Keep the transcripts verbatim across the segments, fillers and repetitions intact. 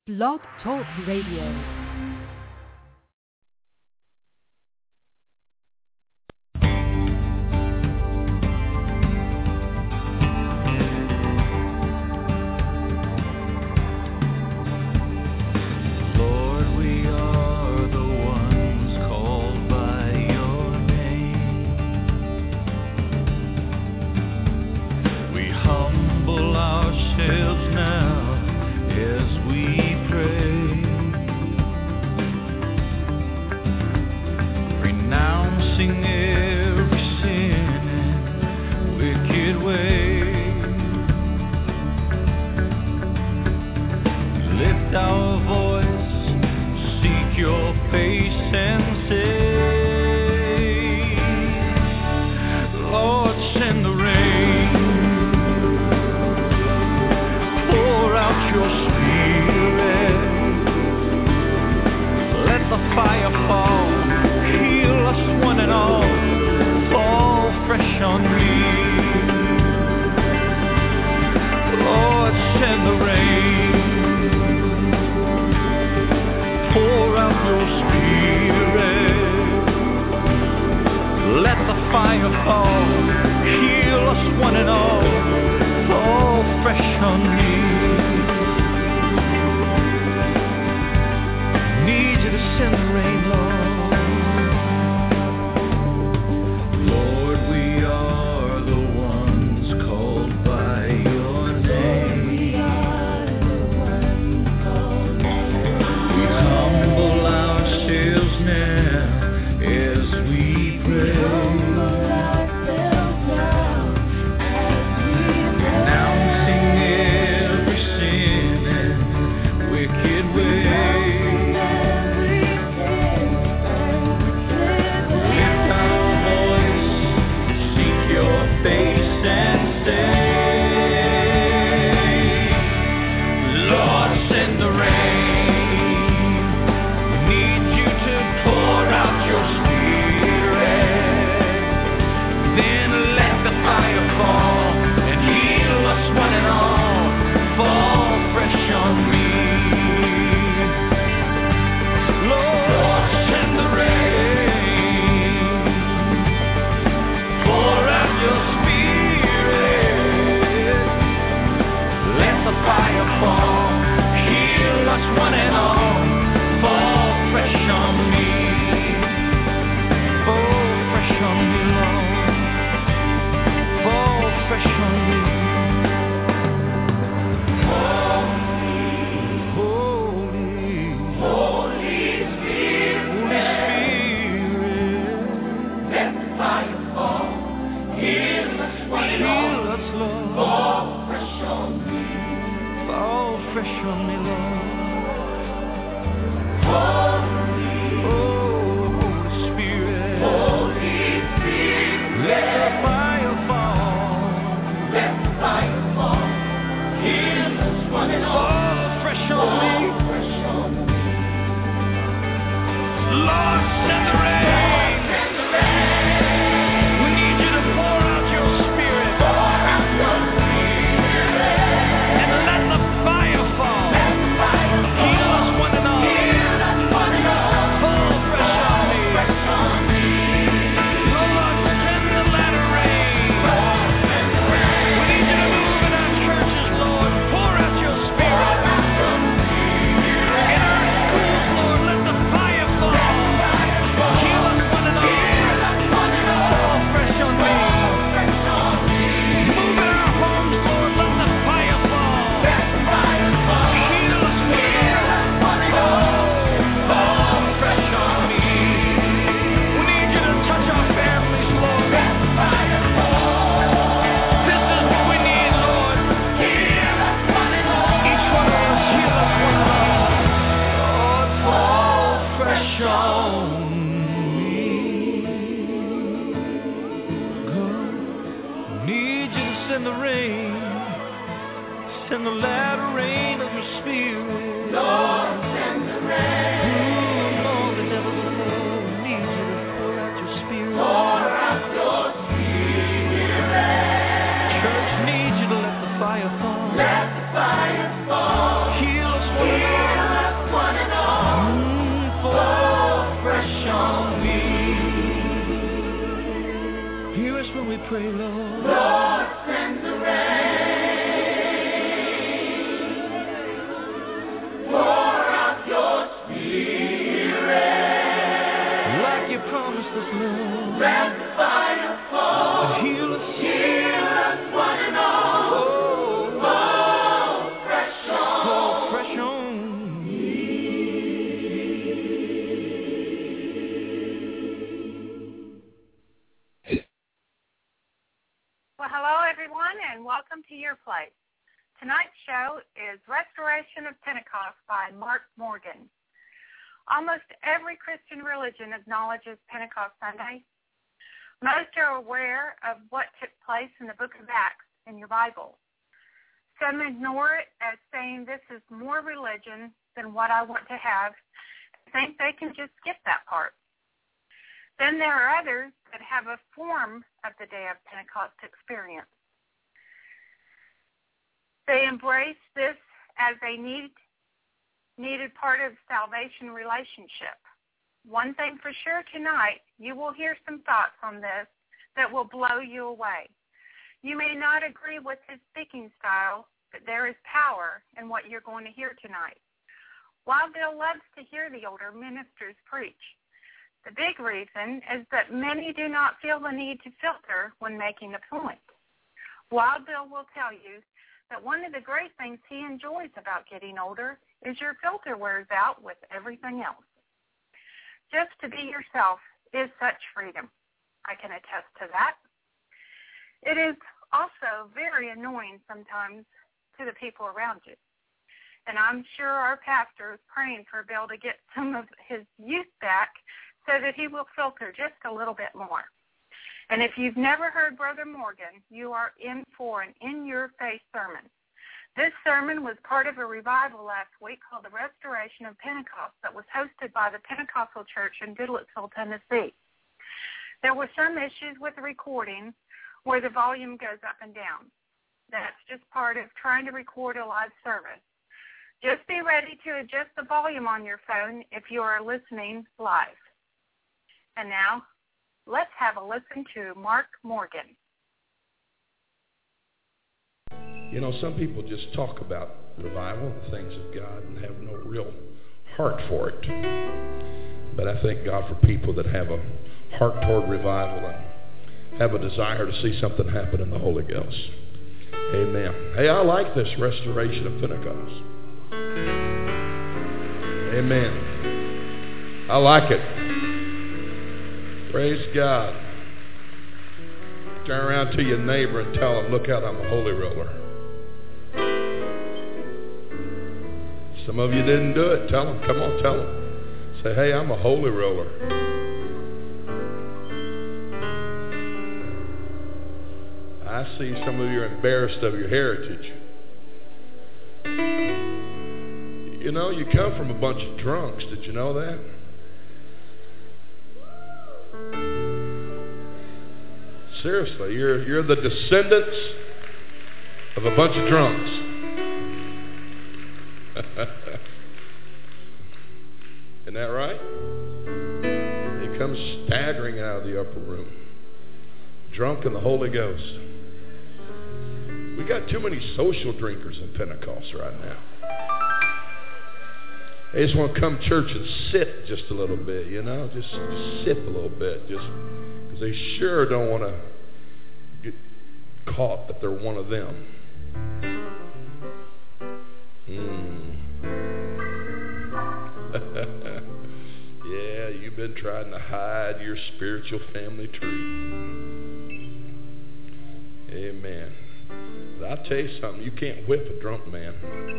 Blog Talk Radio. Heal us one and all. pray, Lord. Lord, send the rain. Pour out your spirit. Like you promised us, Lord. Let the fire fall. And heal us. Heal us one and all. Oh, Fall fresh on. fall fresh on. Well, hello, everyone, and welcome to Your Place. Tonight's show is Restoration of Pentecost by Mark Morgan. Almost every Christian religion acknowledges Pentecost Sunday. Most are aware of what took place in the book of Acts in your Bible. Some ignore it as saying this is more religion than what I want to have, and think they can just skip that part. Then there are others that have a form of the day of Pentecost experience. They embrace this as a need, needed part of salvation relationship. One thing for sure tonight, you will hear some thoughts on this that will blow you away. You may not agree with his speaking style, but there is power in what you're going to hear tonight. Wild Bill loves to hear the older ministers preach. The big reason is that many do not feel the need to filter when making a point. Wild Bill will tell you that one of the great things he enjoys about getting older is your filter wears out with everything else. Just to be yourself is such freedom. I can attest to that. It is also very annoying sometimes to the people around you. And I'm sure our pastor is praying for Bill to get some of his youth back so that he will filter just a little bit more. And if you've never heard Brother Morgan, you are in for an in-your-face sermon. This sermon was part of a revival last week called the Restoration of Pentecost that was hosted by the Pentecostal Church in Goodlettsville, Tennessee. There were some issues with the recording where the volume goes up and down. That's just part of trying to record a live service. Just be ready to adjust the volume on your phone if you are listening live. And now, let's have a listen to Mark Morgan. You know, some people just talk about revival and the things of God and have no real heart for it. But I thank God for people that have a heart toward revival and have a desire to see something happen in the Holy Ghost. Amen. Hey, I like this restoration of Pentecost. Amen. I like it. Praise God. Turn around to your neighbor and tell him, look out, I'm a holy roller. Some of you didn't do it. Tell them. Come on, tell them. Say, hey, I'm a holy roller. I see some of you are embarrassed of your heritage. You know, you come from a bunch of drunks. Did you know that? Seriously, you're you're the descendants of a bunch of drunks. Isn't that right? He comes staggering out of the upper room, drunk in the Holy Ghost. We got too many social drinkers in Pentecost right now. They just want to come to church and sit just a little bit, you know, just, just sip a little bit, just because they sure don't want to get caught that they're one of them. Mm. Yeah, you've been trying to hide your spiritual family tree. Amen. But I'll tell you something, you can't whip a drunk man.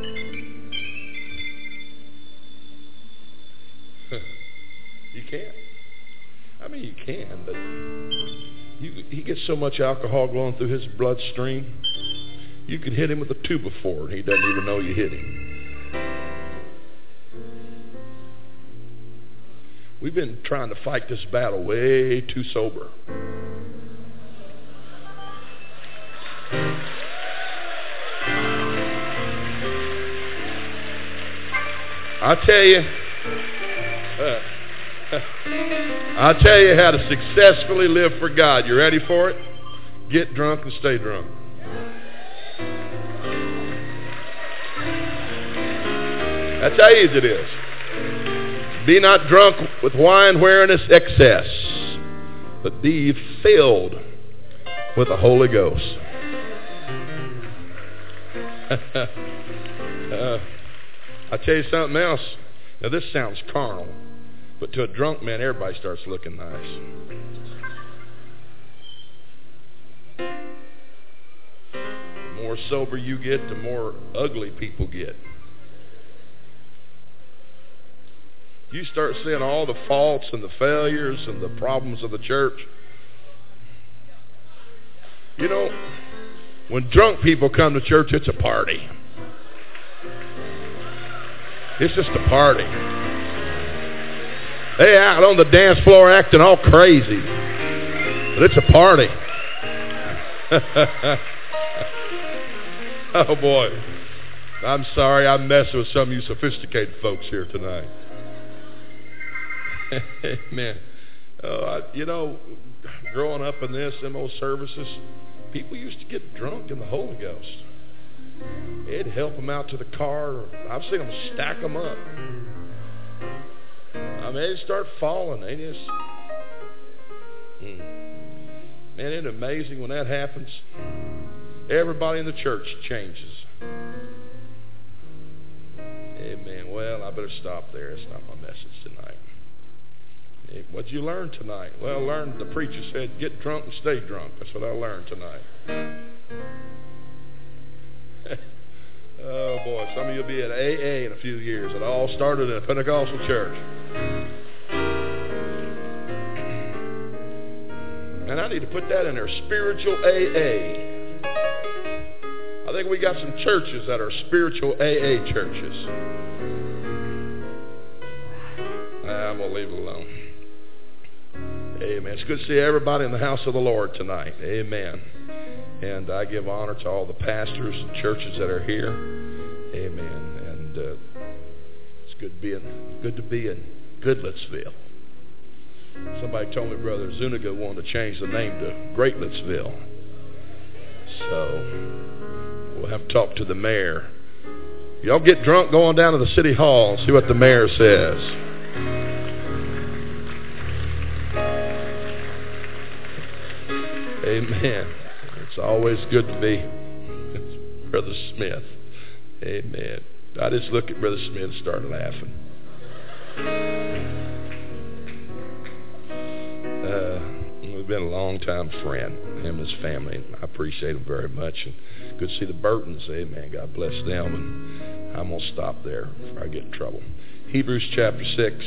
You can't. I mean, you can, but you, he gets so much alcohol going through his bloodstream, you could hit him with a two before, and he doesn't even know you hit him. We've been trying to fight this battle way too sober. I tell you, uh, I'll tell you how to successfully live for God. You ready for it? Get drunk and stay drunk. That's how easy it is. Be not drunk with wine wherein is excess, but be ye filled with the Holy Ghost. uh, I tell you something else. Now this sounds carnal, but to a drunk man, everybody starts looking nice. The more sober you get, the more ugly people get. You start seeing all the faults and the failures and the problems of the church. You know, when drunk people come to church, it's a party. It's just a party. They out on the dance floor acting all crazy. But it's a party. Oh, boy. I'm sorry I'm messing with some of you sophisticated folks here tonight. Amen. Uh, you know, growing up in this, in those services, people used to get drunk in the Holy Ghost. It'd help them out to the car. I've seen them stack them up. I mean, they'd start falling. They just, mm. Man, isn't it amazing when that happens? Everybody in the church changes. Amen. Well, I better stop there. It's not my message tonight. Hey, what'd you learn tonight? Well, I learned, the preacher said, get drunk and stay drunk. That's what I learned tonight. Oh, boy, some of you will be at A A in a few years. It all started in a Pentecostal church. And I need to put that in there, spiritual A A. I think we got some churches that are spiritual A A churches. Nah, I'm going to leave it alone. Amen. It's good to see everybody in the house of the Lord tonight. Amen. And I give honor to all the pastors and churches that are here. Amen. And uh, it's good to be in, good to be in Goodlettsville. Somebody told me Brother Zuniga wanted to change the name to Greatletsville. So we'll have to talk to the mayor. Y'all get drunk going down to the city hall, see what the mayor says. Amen. It's always good to be Brother Smith. Amen. I just looked at Brother Smith and started laughing. Uh, we've been a long-time friend, him and his family. I appreciate him very much. And good to see the Burtons. Amen. God bless them. And I'm going to stop there before I get in trouble. Hebrews chapter six.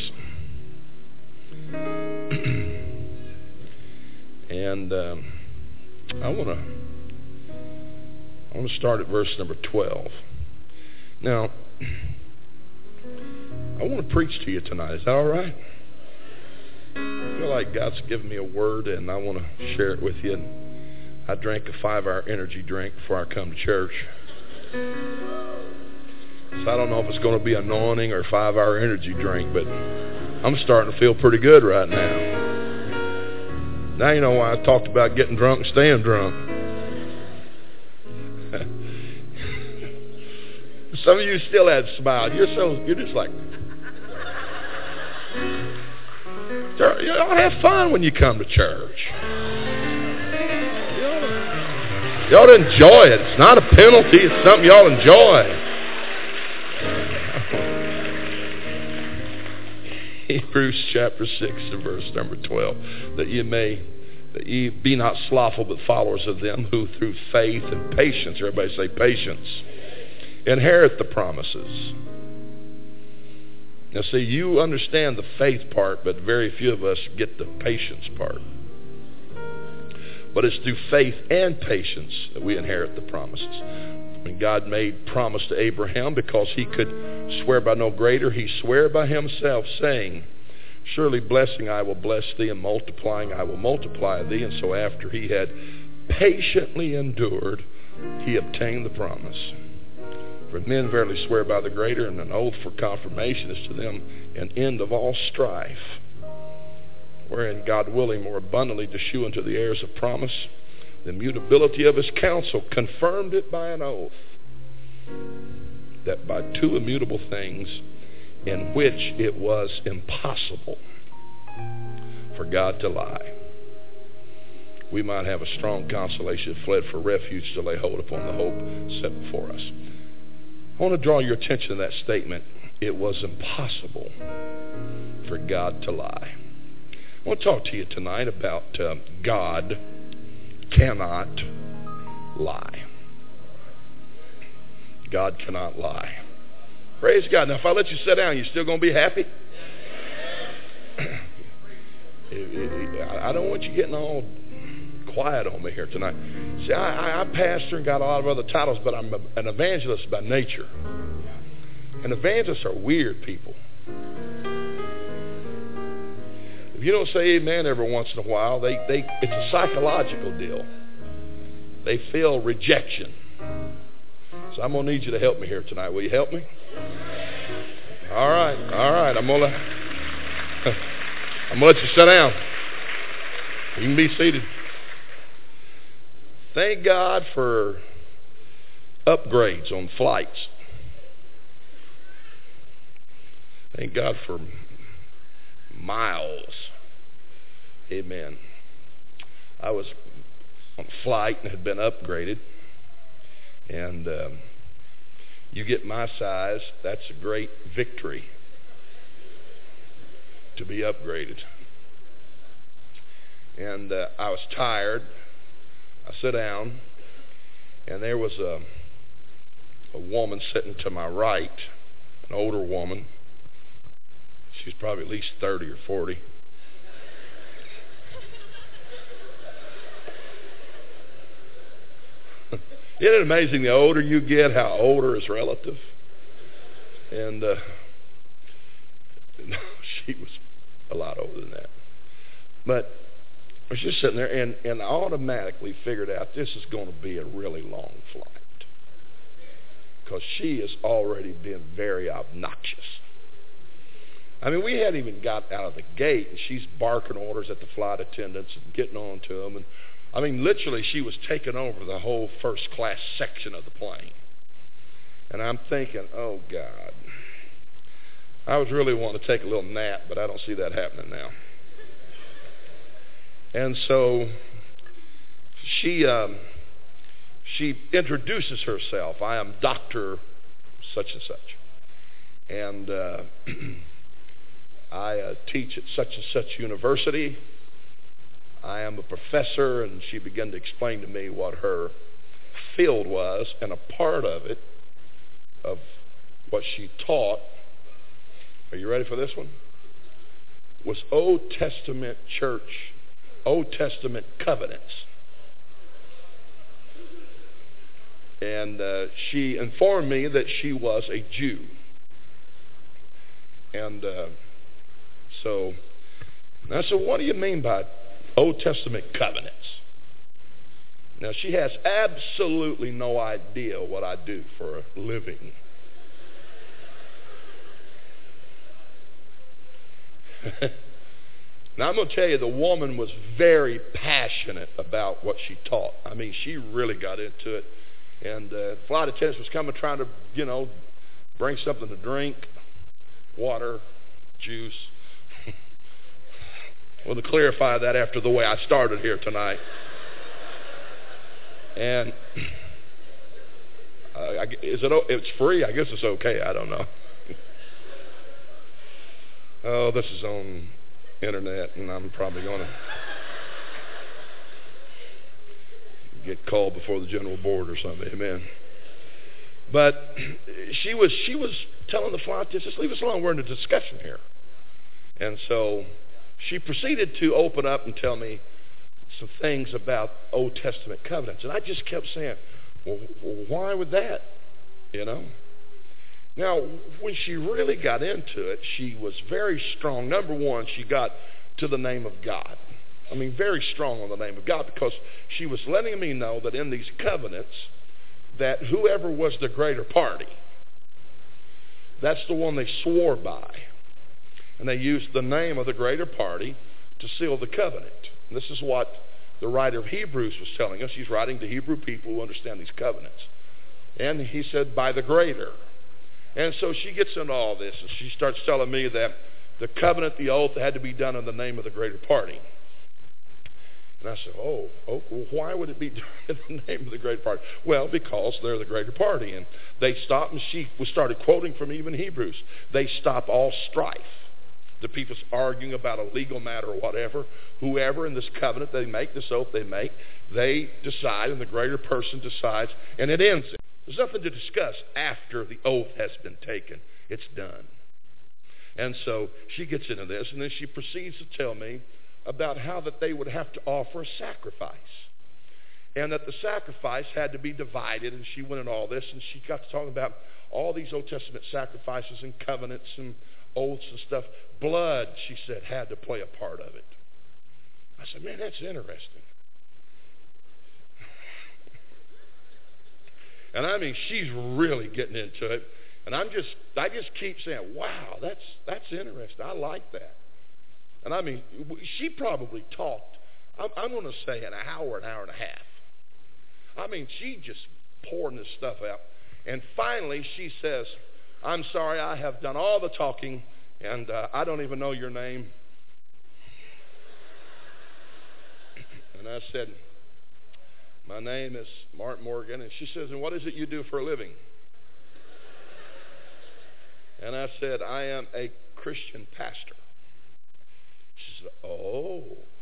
And um, I want to I want to start at verse number twelve. Now, I want to preach to you tonight. Is that all right? I feel like God's given me a word, and I want to share it with you. And I drank a five-hour energy drink before I come to church. So I don't know if it's going to be anointing or a five-hour energy drink, but I'm starting to feel pretty good right now. Now you know why I talked about getting drunk and staying drunk. Some of you still had smiled. You're so, you're just like, you all have fun when you come to church. You ought to enjoy it. It's not a penalty. It's something you all enjoy. Hebrews chapter six and verse number twelve. That ye may, that ye be not slothful, but followers of them who through faith and patience, everybody say patience, inherit the promises. Now see, you understand the faith part, but very few of us get the patience part. But it's through faith and patience that we inherit the promises. When God made promise to Abraham, because he could swear by no greater, he sware by himself, saying, surely blessing I will bless thee, and multiplying I will multiply thee. And so after he had patiently endured, he obtained the promise. For men verily swear by the greater, and an oath for confirmation is to them an end of all strife, wherein God willing more abundantly to shew unto the heirs of promise the immutability of his counsel, confirmed it by an oath, that by two immutable things in which it was impossible for God to lie, we might have a strong consolation, fled for refuge to lay hold upon the hope set before us. I want to draw your attention to that statement. It was impossible for God to lie. I want to talk to you tonight about uh, God cannot lie. God cannot lie. Praise God. Now, if I let you sit down, you still going to be happy? I don't want you getting all quiet on me here tonight. See, I, I pastor and got a lot of other titles, but I'm an evangelist by nature. And evangelists are weird people. If you don't say amen every once in a while, they, they it's a psychological deal. They feel rejection. So I'm going to need you to help me here tonight. Will you help me? All right, all right. I'm going to I'm going to let you sit down. You can be seated. Thank God for upgrades on flights. Thank God for miles. Amen. I was on a flight and had been upgraded. And um, you get my size, that's a great victory to be upgraded. And uh, I was tired. I sat down, and there was a, a woman sitting to my right, an older woman. She's probably at least thirty or forty. Isn't it amazing the older you get, how older is relative? And uh, no, she was a lot older than that. But I was just sitting there and, and I automatically figured out this is going to be a really long flight. Because she has already been very obnoxious. I mean, we hadn't even got out of the gate, and she's barking orders at the flight attendants and getting on to them. And I mean, literally, she was taking over the whole first-class section of the plane. And I'm thinking, oh, God. I was really wanting to take a little nap, but I don't see that happening now. And so she um, she introduces herself. I am Doctor such and such. And uh, I uh, teach at such and such university. I am a professor, and she began to explain to me what her field was, and a part of it, of what she taught, are you ready for this one? Was Old Testament church, Old Testament covenants. And uh, she informed me that she was a Jew. And uh, so, I said, what do you mean by Old Testament covenants? Now, she has absolutely no idea what I do for a living. Now, I'm going to tell you, the woman was very passionate about what she taught. I mean, she really got into it. And uh, flight attendants was coming trying to, you know, bring something to drink, water, juice. Well, to clarify that after the way I started here tonight. And uh, I, is it? It's free. I guess it's okay. I don't know. Oh, this is on internet, and I'm probably going to get called before the general board or something. Amen. But she was she was telling the flight attendants, just leave us alone. We're in a discussion here. And so she proceeded to open up and tell me some things about Old Testament covenants. And I just kept saying, well, why would that? You know? Now, when she really got into it, she was very strong. Number one, she got to the name of God. I mean, very strong on the name of God, because she was letting me know that in these covenants, that whoever was the greater party, that's the one they swore by. And they used the name of the greater party to seal the covenant. And this is what the writer of Hebrews was telling us. He's writing to Hebrew people who understand these covenants. And he said, by the greater. And so she gets into all this, and she starts telling me that the covenant, the oath, had to be done in the name of the greater party. And I said, oh, oh well, why would it be done in the name of the greater party? Well, because they're the greater party. And they stop, and she started quoting from even Hebrews. They stop all strife. The people's arguing about a legal matter or whatever. Whoever in this covenant they make, this oath they make, they decide, and the greater person decides, and it ends it. There's nothing to discuss after the oath has been taken. It's done. And so she gets into this, and then she proceeds to tell me about how that they would have to offer a sacrifice. And that the sacrifice had to be divided, and she went into all this, and she got to talking about all these Old Testament sacrifices and covenants and oaths and stuff. Blood, she said, had to play a part of it. I said, man, that's interesting. And I mean, she's really getting into it. And I'm just, I just keep saying, wow, that's that's interesting. I like that. And I mean, she probably talked, I'm, I'm going to say an hour, an hour and a half. I mean, she just pouring this stuff out. And finally, she says, I'm sorry, I have done all the talking, and uh, I don't even know your name. And I said, my name is Martin Morgan. And she says, and what is it you do for a living? And I said, I am a Christian pastor. She said, oh.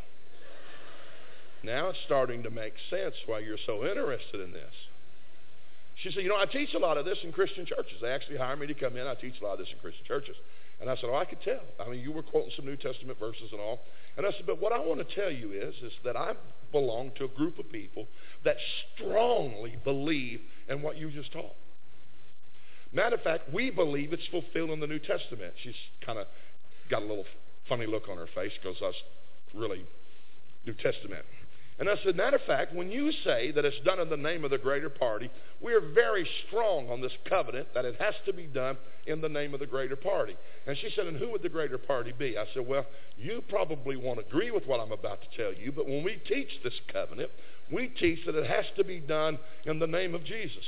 Now it's starting to make sense why you're so interested in this. She said, you know, I teach a lot of this in Christian churches. They actually hire me to come in. I teach a lot of this in Christian churches. And I said, oh, I could tell. I mean, you were quoting some New Testament verses and all. And I said, but what I want to tell you is, is that I belong to a group of people that strongly believe in what you just taught. Matter of fact, we believe it's fulfilled in the New Testament. She's kind of got a little funny look on her face because that's really New Testament. And I said, matter of fact, when you say that it's done in the name of the greater party, we are very strong on this covenant that it has to be done in the name of the greater party. And she said, and who would the greater party be? I said, well, you probably won't agree with what I'm about to tell you, but when we teach this covenant, we teach that it has to be done in the name of Jesus.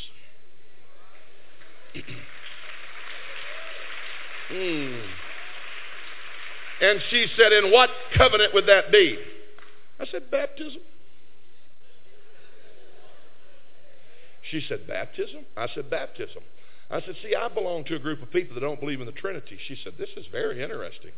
mm. And she said, and what covenant would that be? I said, baptism. She said, baptism? I said, baptism. I said, see, I belong to a group of people that don't believe in the Trinity. She said, this is very interesting.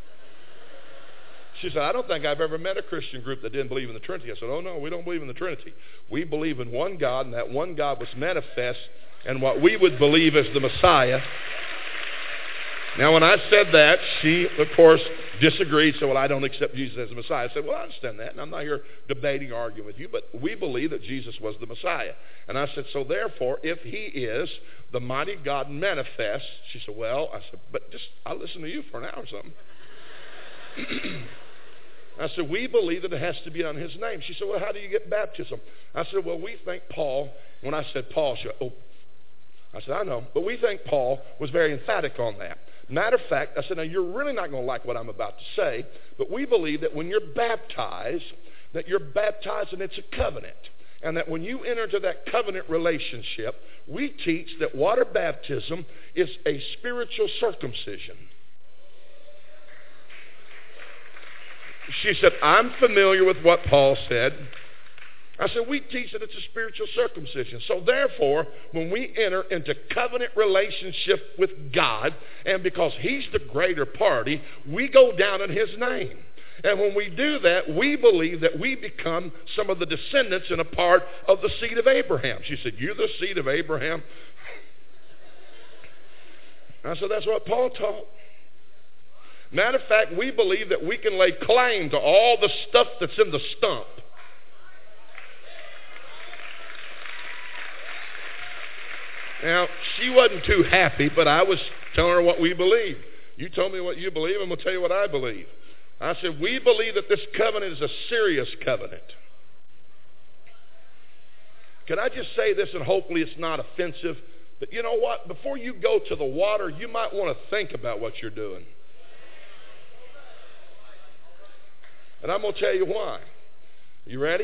She said, I don't think I've ever met a Christian group that didn't believe in the Trinity. I said, oh, no, we don't believe in the Trinity. We believe in one God, and that one God was manifest in what we would believe as the Messiah. Now, when I said that, she, of course, disagreed, said, well, I don't accept Jesus as the Messiah. I said, well, I understand that, and I'm not here debating or arguing with you, but we believe that Jesus was the Messiah. And I said, so therefore, if he is the mighty God manifest, she said, well, I said, but just, I'll listen to you for an hour or something. I said, we believe that it has to be on his name. She said, well, how do you get baptism? I said, well, we think Paul, when I said Paul, she said, oh, I said, I know, but we think Paul was very emphatic on that. Matter of fact, I said, now you're really not going to like what I'm about to say, but we believe that when you're baptized, that you're baptized and it's a covenant. And that when you enter into that covenant relationship, we teach that water baptism is a spiritual circumcision. She said, I'm familiar with what Paul said. I said, we teach that it's a spiritual circumcision. So therefore, when we enter into covenant relationship with God, and because he's the greater party, we go down in his name. And when we do that, we believe that we become some of the descendants and a part of the seed of Abraham. She said, you're the seed of Abraham? I said, that's what Paul taught. Matter of fact, we believe that we can lay claim to all the stuff that's in the stump. Now, she wasn't too happy, but I was telling her what we believe. You told me what you believe, and I'm going to tell you what I believe. I said, we believe that this covenant is a serious covenant. Can I just say this, and hopefully it's not offensive, but you know what? Before you go to the water, you might want to think about what you're doing. And I'm going to tell you why. You ready?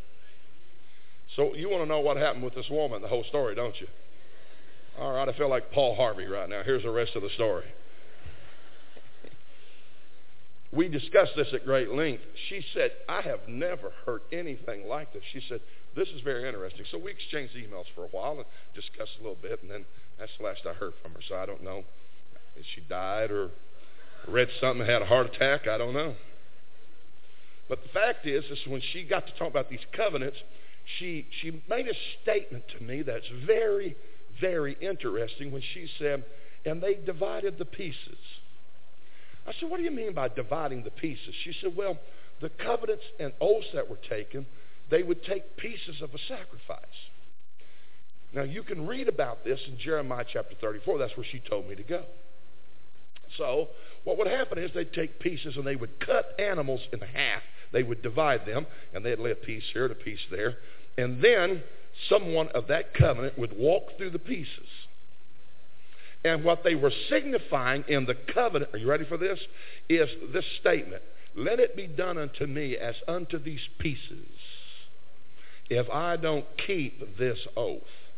So you want to know what happened with this woman, the whole story, don't you? All right, I feel like Paul Harvey right now. Here's the rest of the story. We discussed this at great length. She said, I have never heard anything like this. She said, this is very interesting. So we exchanged emails for a while and discussed a little bit, and then that's the last I heard from her. So I don't know if she died or read something, had a heart attack. I don't know. But the fact is, is when she got to talk about these covenants, she, she made a statement to me that's very, very interesting when she said, and they divided the pieces. I said, what do you mean by dividing the pieces? She said, well, the covenants and oaths that were taken, they would take pieces of a sacrifice. Now, you can read about this in Jeremiah chapter thirty-four. That's where she told me to go. So, what would happen is they'd take pieces and they would cut animals in half. They would divide them, and they'd lay a piece here and a piece there. And then someone of that covenant would walk through the pieces. And what they were signifying in the covenant, are you ready for this? Is this statement, let it be done unto me as unto these pieces, if I don't keep this oath.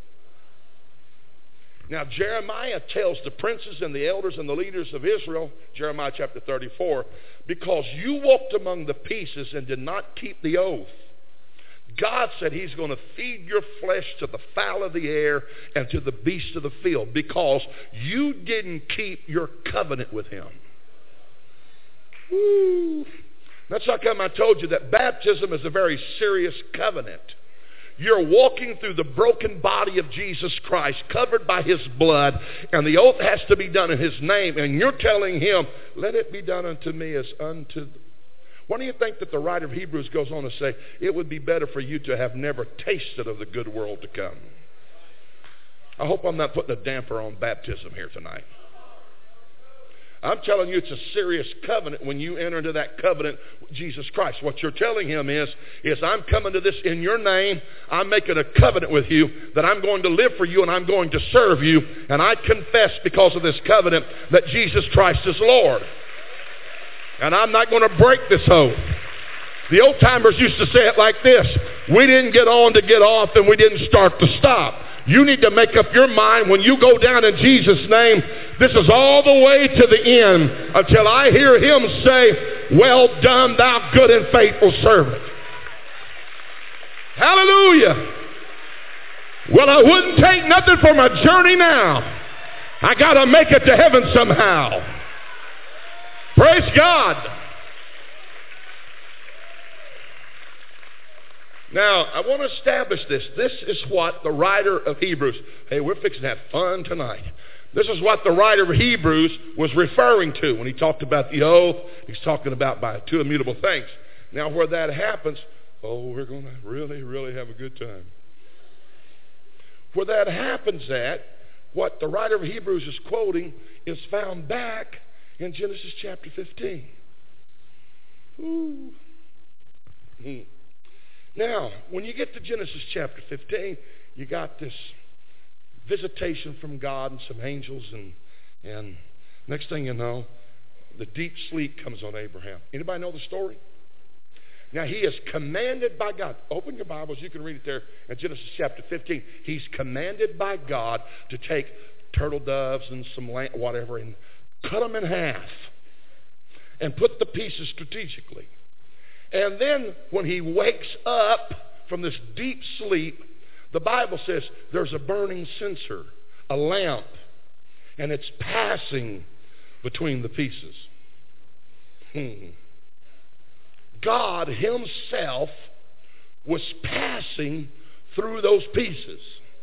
Now, Jeremiah tells the princes and the elders and the leaders of Israel, Jeremiah chapter thirty-four, because you walked among the pieces and did not keep the oath, God said he's going to feed your flesh to the fowl of the air and to the beasts of the field because you didn't keep your covenant with him. Woo. That's how come I told you that baptism is a very serious covenant. You're walking through the broken body of Jesus Christ, covered by his blood, and the oath has to be done in his name, and you're telling him, let it be done unto me as unto... Why do you think that the writer of Hebrews goes on to say, it would be better for you to have never tasted of the good world to come? I hope I'm not putting a damper on baptism here tonight. I'm telling you, it's a serious covenant when you enter into that covenant with Jesus Christ. What you're telling him is, is I'm coming to this in your name. I'm making a covenant with you that I'm going to live for you and I'm going to serve you. And I confess because of this covenant that Jesus Christ is Lord. And I'm not going to break this oath. The old timers used to say it like this. We didn't get on to get off and we didn't start to stop. You need to make up your mind when you go down in Jesus' name, this is all the way to the end until I hear him say, well done, thou good and faithful servant. Hallelujah. Well, I wouldn't take nothing for my journey now. I got to make it to heaven somehow. Praise God. Now, I want to establish this. This is what the writer of Hebrews, hey, we're fixing to have fun tonight. This is what the writer of Hebrews was referring to when he talked about the oath. He's talking about by two immutable things. Now, where that happens, oh, we're going to really, really have a good time. Where that happens at, what the writer of Hebrews is quoting is found back in Genesis chapter fifteen. Ooh. Hmm. Now, when you get to Genesis chapter fifteen, you got this visitation from God and some angels, and and next thing you know, the deep sleep comes on Abraham. Anybody know the story? Now, he is commanded by God. Open your Bibles. You can read it there in Genesis chapter fifteen. He's commanded by God to take turtle doves and some lamb, whatever, and cut them in half and put the pieces strategically. And then when he wakes up from this deep sleep, the Bible says there's a burning censer, a lamp, and it's passing between the pieces. Hmm. God himself was passing through those pieces.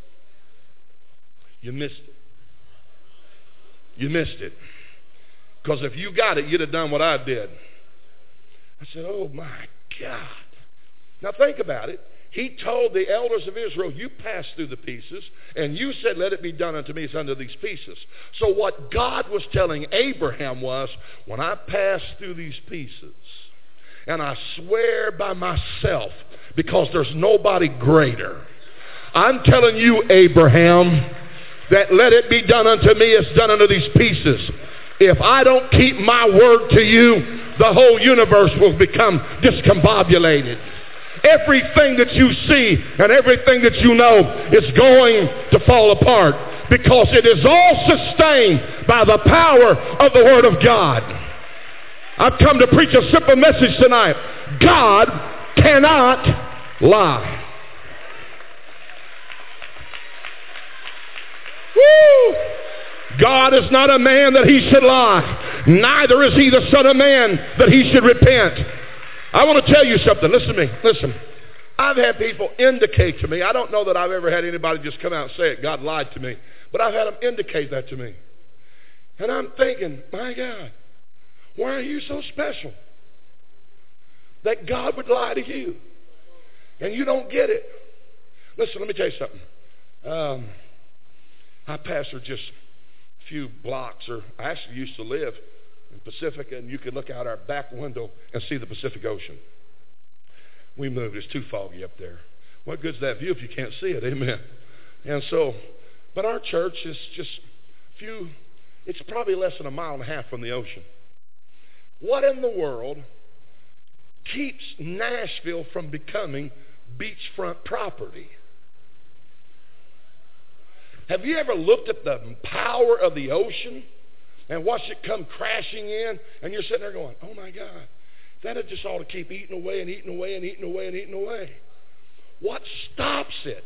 You missed it. You missed it. Because if you got it, you'd have done what I did. I said, oh my God. Now think about it. He told the elders of Israel, you passed through the pieces, and you said, let it be done unto me as unto these pieces. So what God was telling Abraham was, when I pass through these pieces, and I swear by myself, because there's nobody greater, I'm telling you, Abraham, that let it be done unto me as done unto these pieces. If I don't keep my word to you, the whole universe will become discombobulated. everything that you see and everything that you know is going to fall apart, because it is all sustained by the power of the Word of God. I've come to preach a simple message tonight. God cannot lie. Woo! God is not a man that he should lie. Neither is he the son of man that he should repent. I want to tell you something. Listen to me. Listen. I've had people indicate to me. I don't know that I've ever had anybody just come out and say it. God lied to me. But I've had them indicate that to me. And I'm thinking, my God, why are you so special that God would lie to you? And you don't get it. Listen, let me tell you something. Um, I pastored just a few blocks, or I actually used to live in Pacifica, and you could look out our back window and see the Pacific Ocean. We moved. It's too foggy up there. What good's that view if you can't see it? Amen. And so, but our church is just a few, it's probably less than a mile and a half from the ocean. What in the world keeps Nashville from becoming beachfront property? Have you ever looked at the power of the ocean and watched it come crashing in, and you're sitting there going, oh my God, that just ought to keep eating away and eating away and eating away and eating away. What stops it?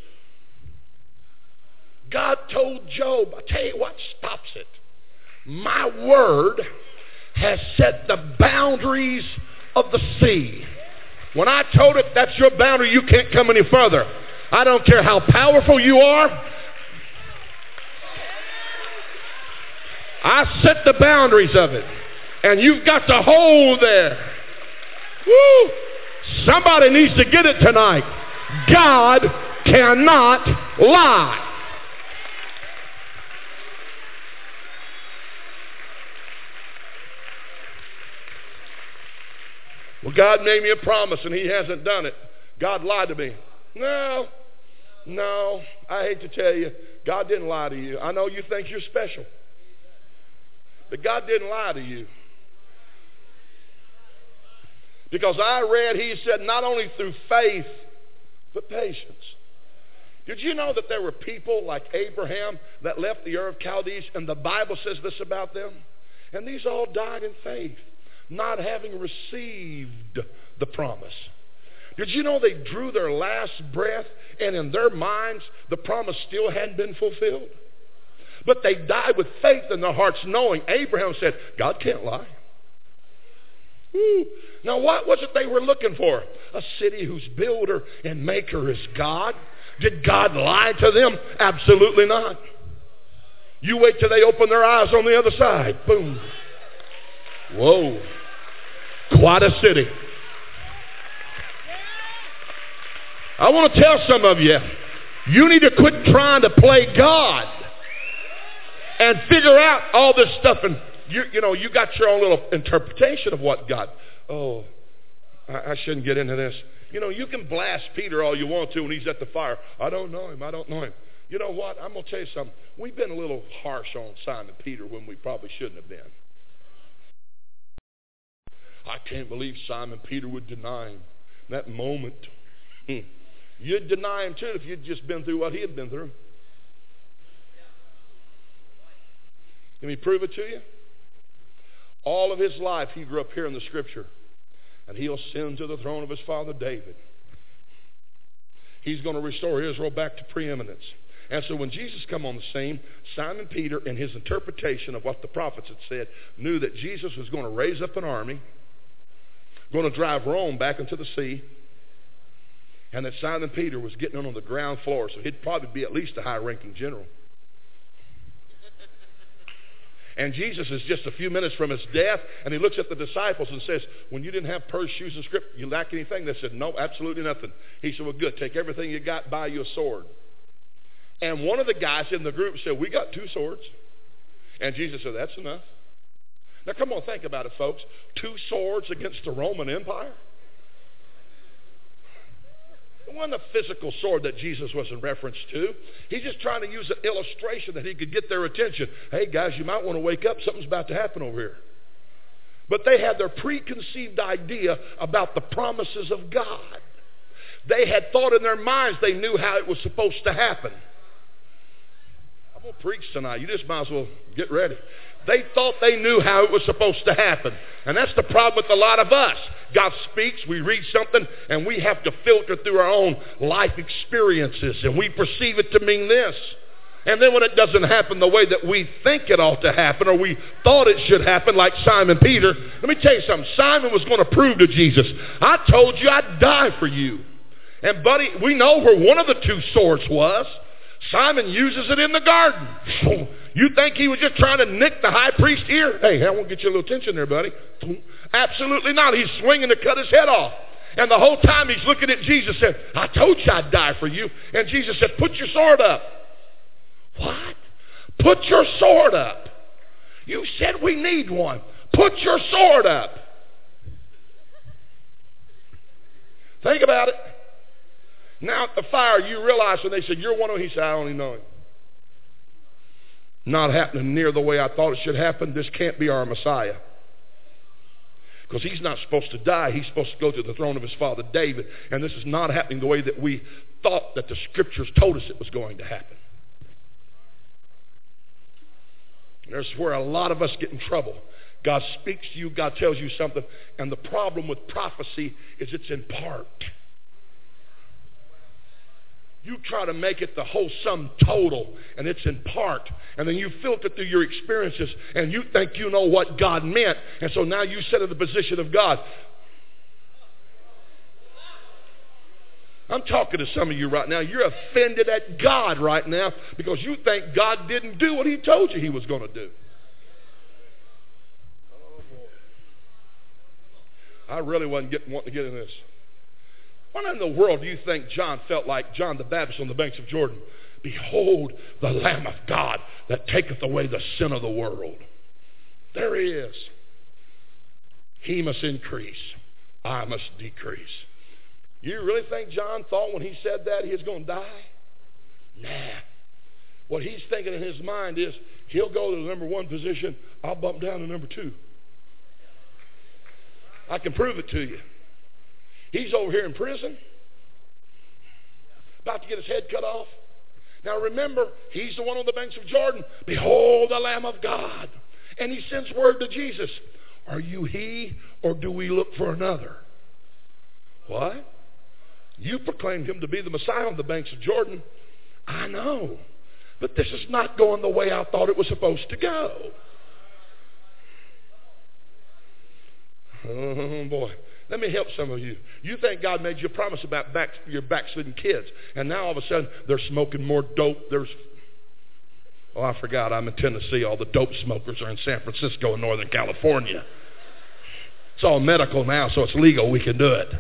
God told Job, I tell you what stops it. My word has set the boundaries of the sea. When I told it, that's your boundary, you can't come any further. I don't care how powerful you are. I set the boundaries of it, and you've got to hold there. Woo! Somebody needs to get it tonight. God cannot lie. Well, God made me a promise, and he hasn't done it. God lied to me. No, no, I hate to tell you, God didn't lie to you. I know you think you're special. But God didn't lie to you. Because I read, he said, not only through faith, but patience. Did you know that there were people like Abraham that left the Ur of Chaldees, and the Bible says this about them? And these all died in faith, not having received the promise. Did you know they drew their last breath, and in their minds, the promise still hadn't been fulfilled? But they died with faith in their hearts, knowing. Abraham said, God can't lie. Woo. Now, what was it they were looking for? A city whose builder and maker is God. Did God lie to them? Absolutely not. You wait till they open their eyes on the other side. Boom. Whoa. Quite a city. I want to tell some of you, you need to quit trying to play God and figure out all this stuff. And, you, you know, you got your own little interpretation of what God. Oh, I, I shouldn't get into this. You know, you can blast Peter all you want to when he's at the fire. I don't know him. I don't know him. You know what? I'm going to tell you something. We've been a little harsh on Simon Peter when we probably shouldn't have been. I can't believe Simon Peter would deny him. That moment. Hmm. You'd deny him too if you'd just been through what he had been through. Let me prove it to you. All of his life he grew up here in the scripture. And he'll ascend to the throne of his father David. He's going to restore Israel back to preeminence. And so when Jesus come on the scene, Simon Peter, in his interpretation of what the prophets had said, knew that Jesus was going to raise up an army, going to drive Rome back into the sea, and that Simon Peter was getting on the ground floor, so he'd probably be at least a high-ranking general. And Jesus is just a few minutes from his death, and he looks at the disciples and says, when you didn't have purse, shoes, and script, you lack anything? They said, no, absolutely nothing. He said, well, good, take everything you got, buy you a sword. And one of the guys in the group said, we got two swords. And Jesus said, that's enough. Now come on, think about it, folks. Two swords against the Roman Empire? It wasn't a physical sword that Jesus was in reference to. He's just trying to use an illustration that he could get their attention. Hey, guys, you might want to wake up. Something's about to happen over here. But they had their preconceived idea about the promises of God. They had thought in their minds they knew how it was supposed to happen. I'm going to preach tonight. You just might as well get ready. They thought they knew how it was supposed to happen. And that's the problem with a lot of us. God speaks, we read something, and we have to filter through our own life experiences, and we perceive it to mean this. And then when it doesn't happen the way that we think it ought to happen, or we thought it should happen, like Simon Peter, let me tell you something. Simon was going to prove to Jesus, I told you I'd die for you. And buddy, we know where one of the two swords was. Simon uses it in the garden. You think he was just trying to nick the high priest ear? Hey, I won't get you a little attention there, buddy. Absolutely not. He's swinging to cut his head off. And the whole time he's looking at Jesus and said, I told you I'd die for you. And Jesus said, put your sword up. What? Put your sword up. You said we need one. Put your sword up. Think about it. Now at the fire, you realize when they said, you're one of them, he said, I don't even know him. Not happening near the way I thought it should happen. This can't be our Messiah. Because he's not supposed to die. He's supposed to go to the throne of his father David. And this is not happening the way that we thought that the scriptures told us it was going to happen. And there's where a lot of us get in trouble. God speaks to you. God tells you something. And the problem with prophecy is it's in part. You try to make it the whole sum total, and it's in part. And then you filter through your experiences, and you think you know what God meant. And so now you sit in the position of God. I'm talking to some of you right now. You're offended at God right now because you think God didn't do what he told you he was going to do. Oh, boy. I really wasn't getting, wanting to get in this. What in the world do you think John felt like, John the Baptist on the banks of Jordan? Behold the Lamb of God that taketh away the sin of the world. There he is. He must increase. I must decrease. You really think John thought when he said that he was going to die? Nah. What he's thinking in his mind is, he'll go to the number one position, I'll bump down to number two. I can prove it to you. He's over here in prison, about to get his head cut off. Now remember, he's the one on the banks of Jordan. Behold the Lamb of God. And he sends word to Jesus. Are you he, or do we look for another? What? You proclaimed him to be the Messiah on the banks of Jordan. I know. But this is not going the way I thought it was supposed to go. Oh, boy. Let me help some of you. You think God made you a promise about back, your backslidden kids, and now all of a sudden they're smoking more dope. There's, oh, I forgot, I'm in Tennessee. All the dope smokers are in San Francisco and Northern California. It's all medical now, so it's legal. We can do it.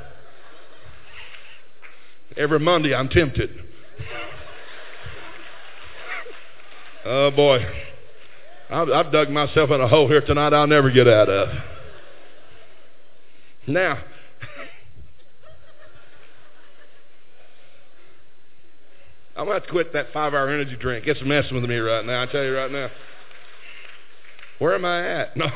Every Monday I'm tempted. Oh, boy. I've, I've dug myself in a hole here tonight I'll never get out of. Now, I'm going to have to quit that five-hour energy drink. It's messing with me right now. I tell you right now. Where am I at? No.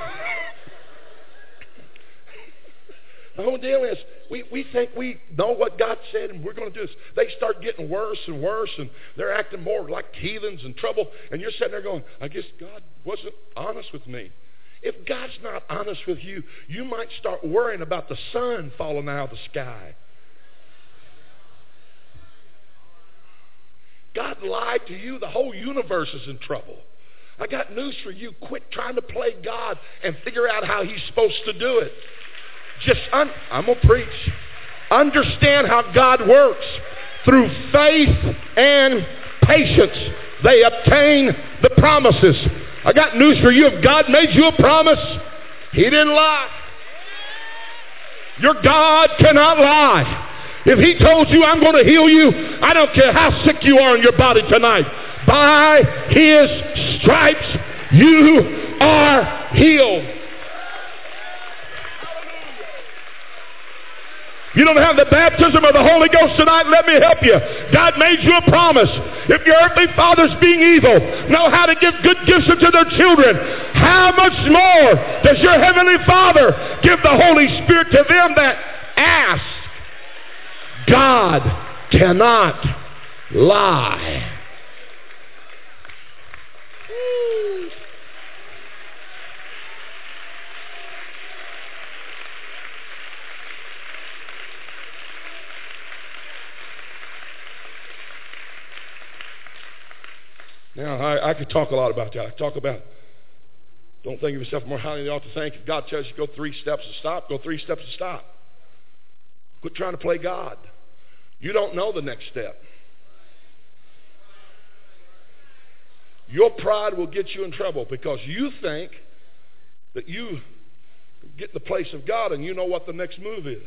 The whole deal is we, we think we know what God said and we're going to do this. They start getting worse and worse, and they're acting more like heathens and trouble. And you're sitting there going, I guess God wasn't honest with me. If God's not honest with you, you might start worrying about the sun falling out of the sky. God lied to you. The whole universe is in trouble. I got news for you. Quit trying to play God and figure out how he's supposed to do it. Just, un- I'm going to preach. Understand how God works. Through faith and patience, they obtain the promises. I got news for you. If God made you a promise, he didn't lie. Your God cannot lie. If he told you, I'm going to heal you, I don't care how sick you are in your body tonight. By his stripes, you are healed. You don't have the baptism of the Holy Ghost tonight? Let me help you. God made you a promise. If your earthly fathers, being evil, know how to give good gifts unto their children, how much more does your heavenly Father give the Holy Spirit to them that ask? God cannot lie. Now, I, I could talk a lot about that. I could talk about don't think of yourself more highly than you ought to think. If God tells you to go three steps to stop, go three steps to stop. Quit trying to play God. You don't know the next step. Your pride will get you in trouble because you think that you get in the place of God and you know what the next move is.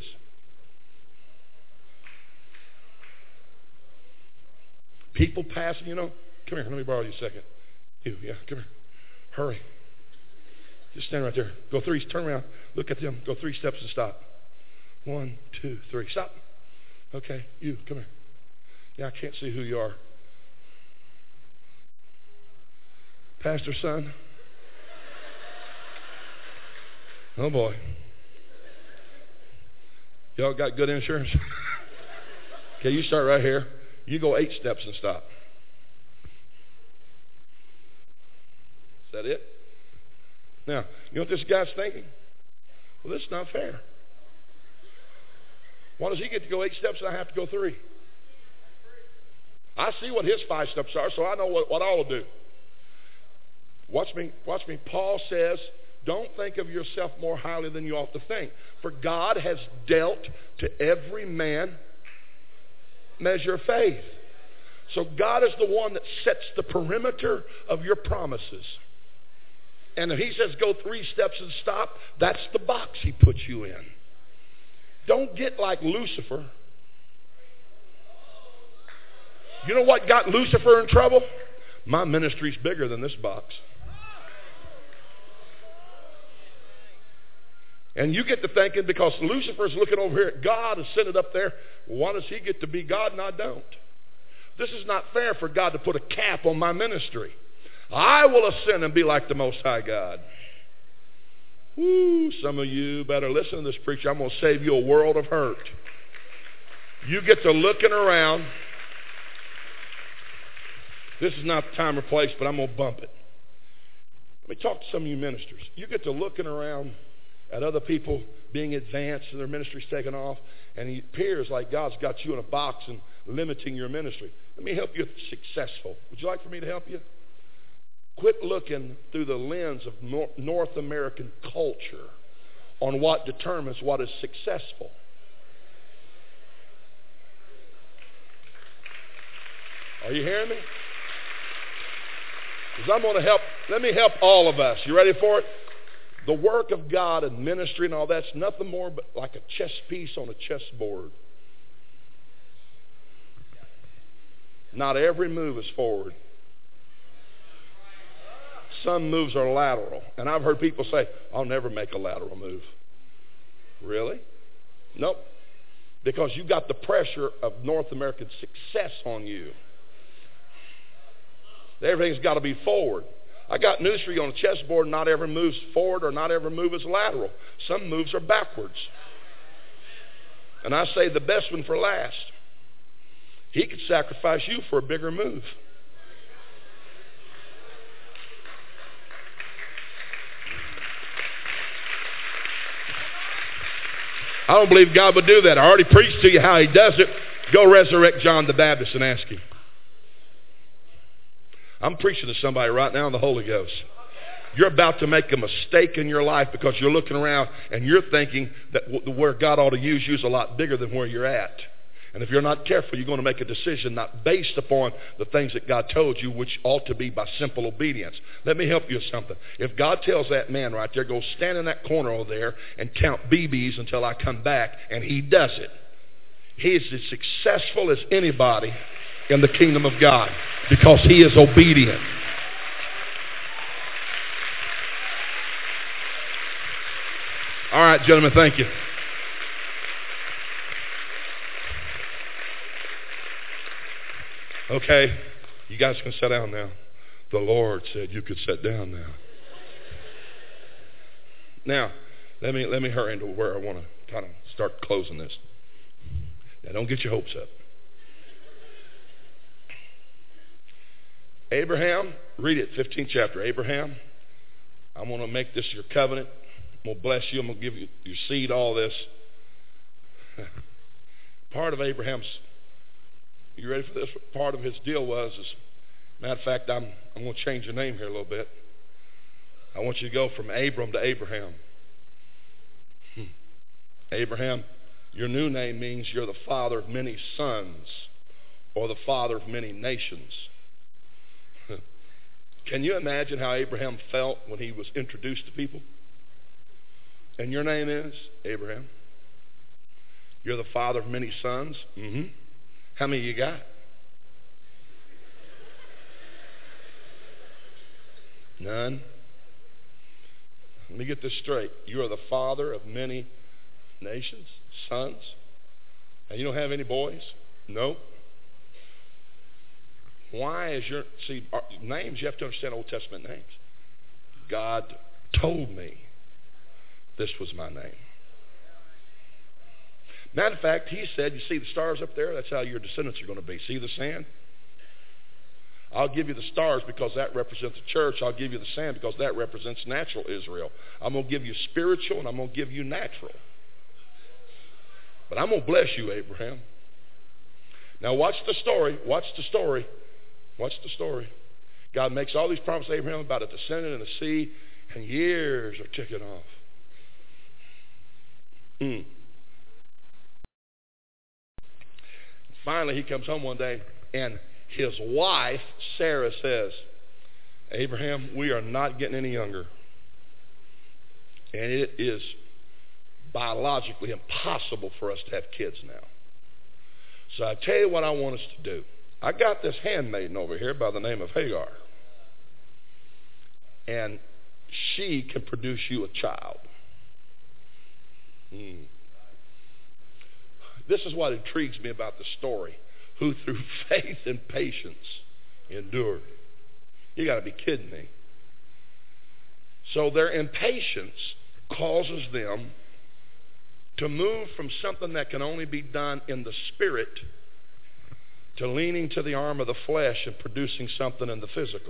People passing, you know. Come here, let me borrow you a second. You, yeah, come here. Hurry. Just stand right there. Go three, turn around. Look at them. Go three steps and stop. One, two, three. Stop. Okay, you, come here. Yeah, I can't see who you are. Pastor's son? Oh, boy. Y'all got good insurance? Okay, you start right here. You go eight steps and stop. Is that it? Now, you know what this guy's thinking? Well, this is not fair. Why does he get to go eight steps and I have to go three? I see what his five steps are, so I know what, what I'll do. Watch me, watch me. Paul says, don't think of yourself more highly than you ought to think. For God has dealt to every man measure of faith. So God is the one that sets the perimeter of your promises. And if he says go three steps and stop, that's the box he puts you in. Don't get like Lucifer. You know what got Lucifer in trouble? My ministry's bigger than this box. And you get to thinking, because Lucifer's looking over here at God and sent it up there, why does he get to be God and I don't? This is not fair for God to put a cap on my ministry. I will ascend and be like the Most High God. Woo, some of you better listen to this preacher. I'm going to save you a world of hurt. You get to looking around. This is not the time or place, but I'm going to bump it. Let me talk to some of you ministers. You get to looking around at other people being advanced and their ministry's taken off, and it appears like God's got you in a box and limiting your ministry. Let me help you successful. Would you like for me to help you? Quit looking through the lens of North American culture on what determines what is successful. Are you hearing me? Because I'm going to help, let me help all of us. You ready for it? The work of God and ministry and all that's nothing more but like a chess piece on a chessboard. Not every move is forward. Some moves are lateral. And I've heard people say, I'll never make a lateral move. Really? Nope. Because you got the pressure of North American success on you. Everything's got to be forward. I got news for you on a chessboard. Not every move's forward or not every move is lateral. Some moves are backwards. And I say the best one for last. He could sacrifice you for a bigger move. I don't believe God would do that. I already preached to you how he does it. Go resurrect John the Baptist and ask him. I'm preaching to somebody right now in the Holy Ghost. You're about to make a mistake in your life because you're looking around and you're thinking that where God ought to use you is a lot bigger than where you're at. And if you're not careful, you're going to make a decision not based upon the things that God told you, which ought to be by simple obedience. Let me help you with something. If God tells that man right there, go stand in that corner over there and count B Bs until I come back, and he does it, he is as successful as anybody in the kingdom of God because he is obedient. All right, gentlemen, thank you. Okay, you guys can sit down now. The Lord said you could sit down now. Now, let me let me hurry into where I want to kind of start closing this. Now, don't get your hopes up. Abraham, read it, fifteenth chapter. Abraham, I'm going to make this your covenant. I'm going to bless you. I'm going to give you your seed, all this. Part of Abraham's, you ready for this? Part of his deal was, is, matter of fact, I'm, I'm going to change your name here a little bit. I want you to go from Abram to Abraham. Hmm. Abraham, your new name means you're the father of many sons, or the father of many nations. Can you imagine how Abraham felt when he was introduced to people? And your name is Abraham. You're the father of many sons. Mm-hmm. How many you got? None. Let me get this straight. You are the father of many nations, sons. And you don't have any boys? No. Why is your, see, names, you have to understand Old Testament names. God told me this was my name. Matter of fact, he said, you see the stars up there? That's how your descendants are going to be. See the sand? I'll give you the stars because that represents the church. I'll give you the sand because that represents natural Israel. I'm going to give you spiritual and I'm going to give you natural. But I'm going to bless you, Abraham. Now watch the story. Watch the story. Watch the story. God makes all these promises to Abraham about a descendant and a seed, and years are ticking off. Mm. Finally, he comes home one day, and his wife, Sarah, says, Abraham, we are not getting any younger. And it is biologically impossible for us to have kids now. So I tell you what I want us to do. I got this handmaiden over here by the name of Hagar. And she can produce you a child. Hmm. This is what intrigues me about the story. Who through faith and patience endured. You got to be kidding me. So their impatience causes them to move from something that can only be done in the spirit to leaning to the arm of the flesh and producing something in the physical.